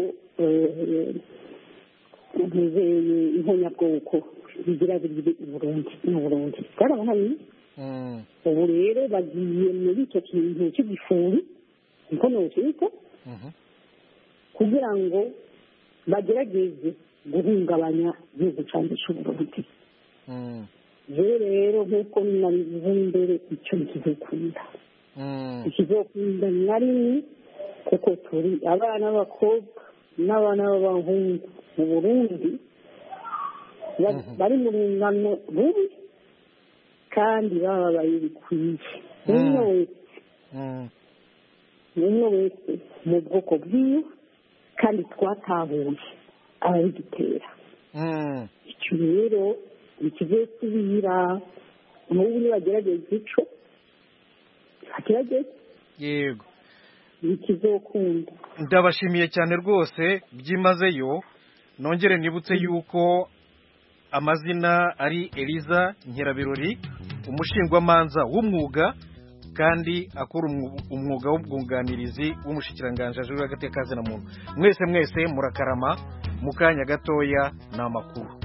ihonyabwoko bigira biri mu Burundi bwarabahari ubu rero bagiye muri icyo kintu cy'igifuri niko nocika kugira ngo bagerageze guhungabanya igihugu cyanjye cy'Uburundi rero nk'uko nabivuze mbere icyo ikizokunda na rimwe kuko turi abana b'abakobwa n'abana b'abahungu mu Burundi bari mu rungano rubi kandi bababaye bikwiye umwe wese mu bwoko bwiwe kandi twatahuye ababigitera icyo rero ikizosubira n'ubu nibagerageza ico bagerageze yego ikizokunda. Ndabashimiye cyane rwose byimazeyo nongere nibutse yuko amazina ari Eliza Nkerabirori umushingwamanza w'umwuga kandi akora umwuga w'ubwunganirizi w'umushikiranganji ajejwe hagati y'akazi na muntu. Mwese murakarama, mu kanya gatoya n'amakuru.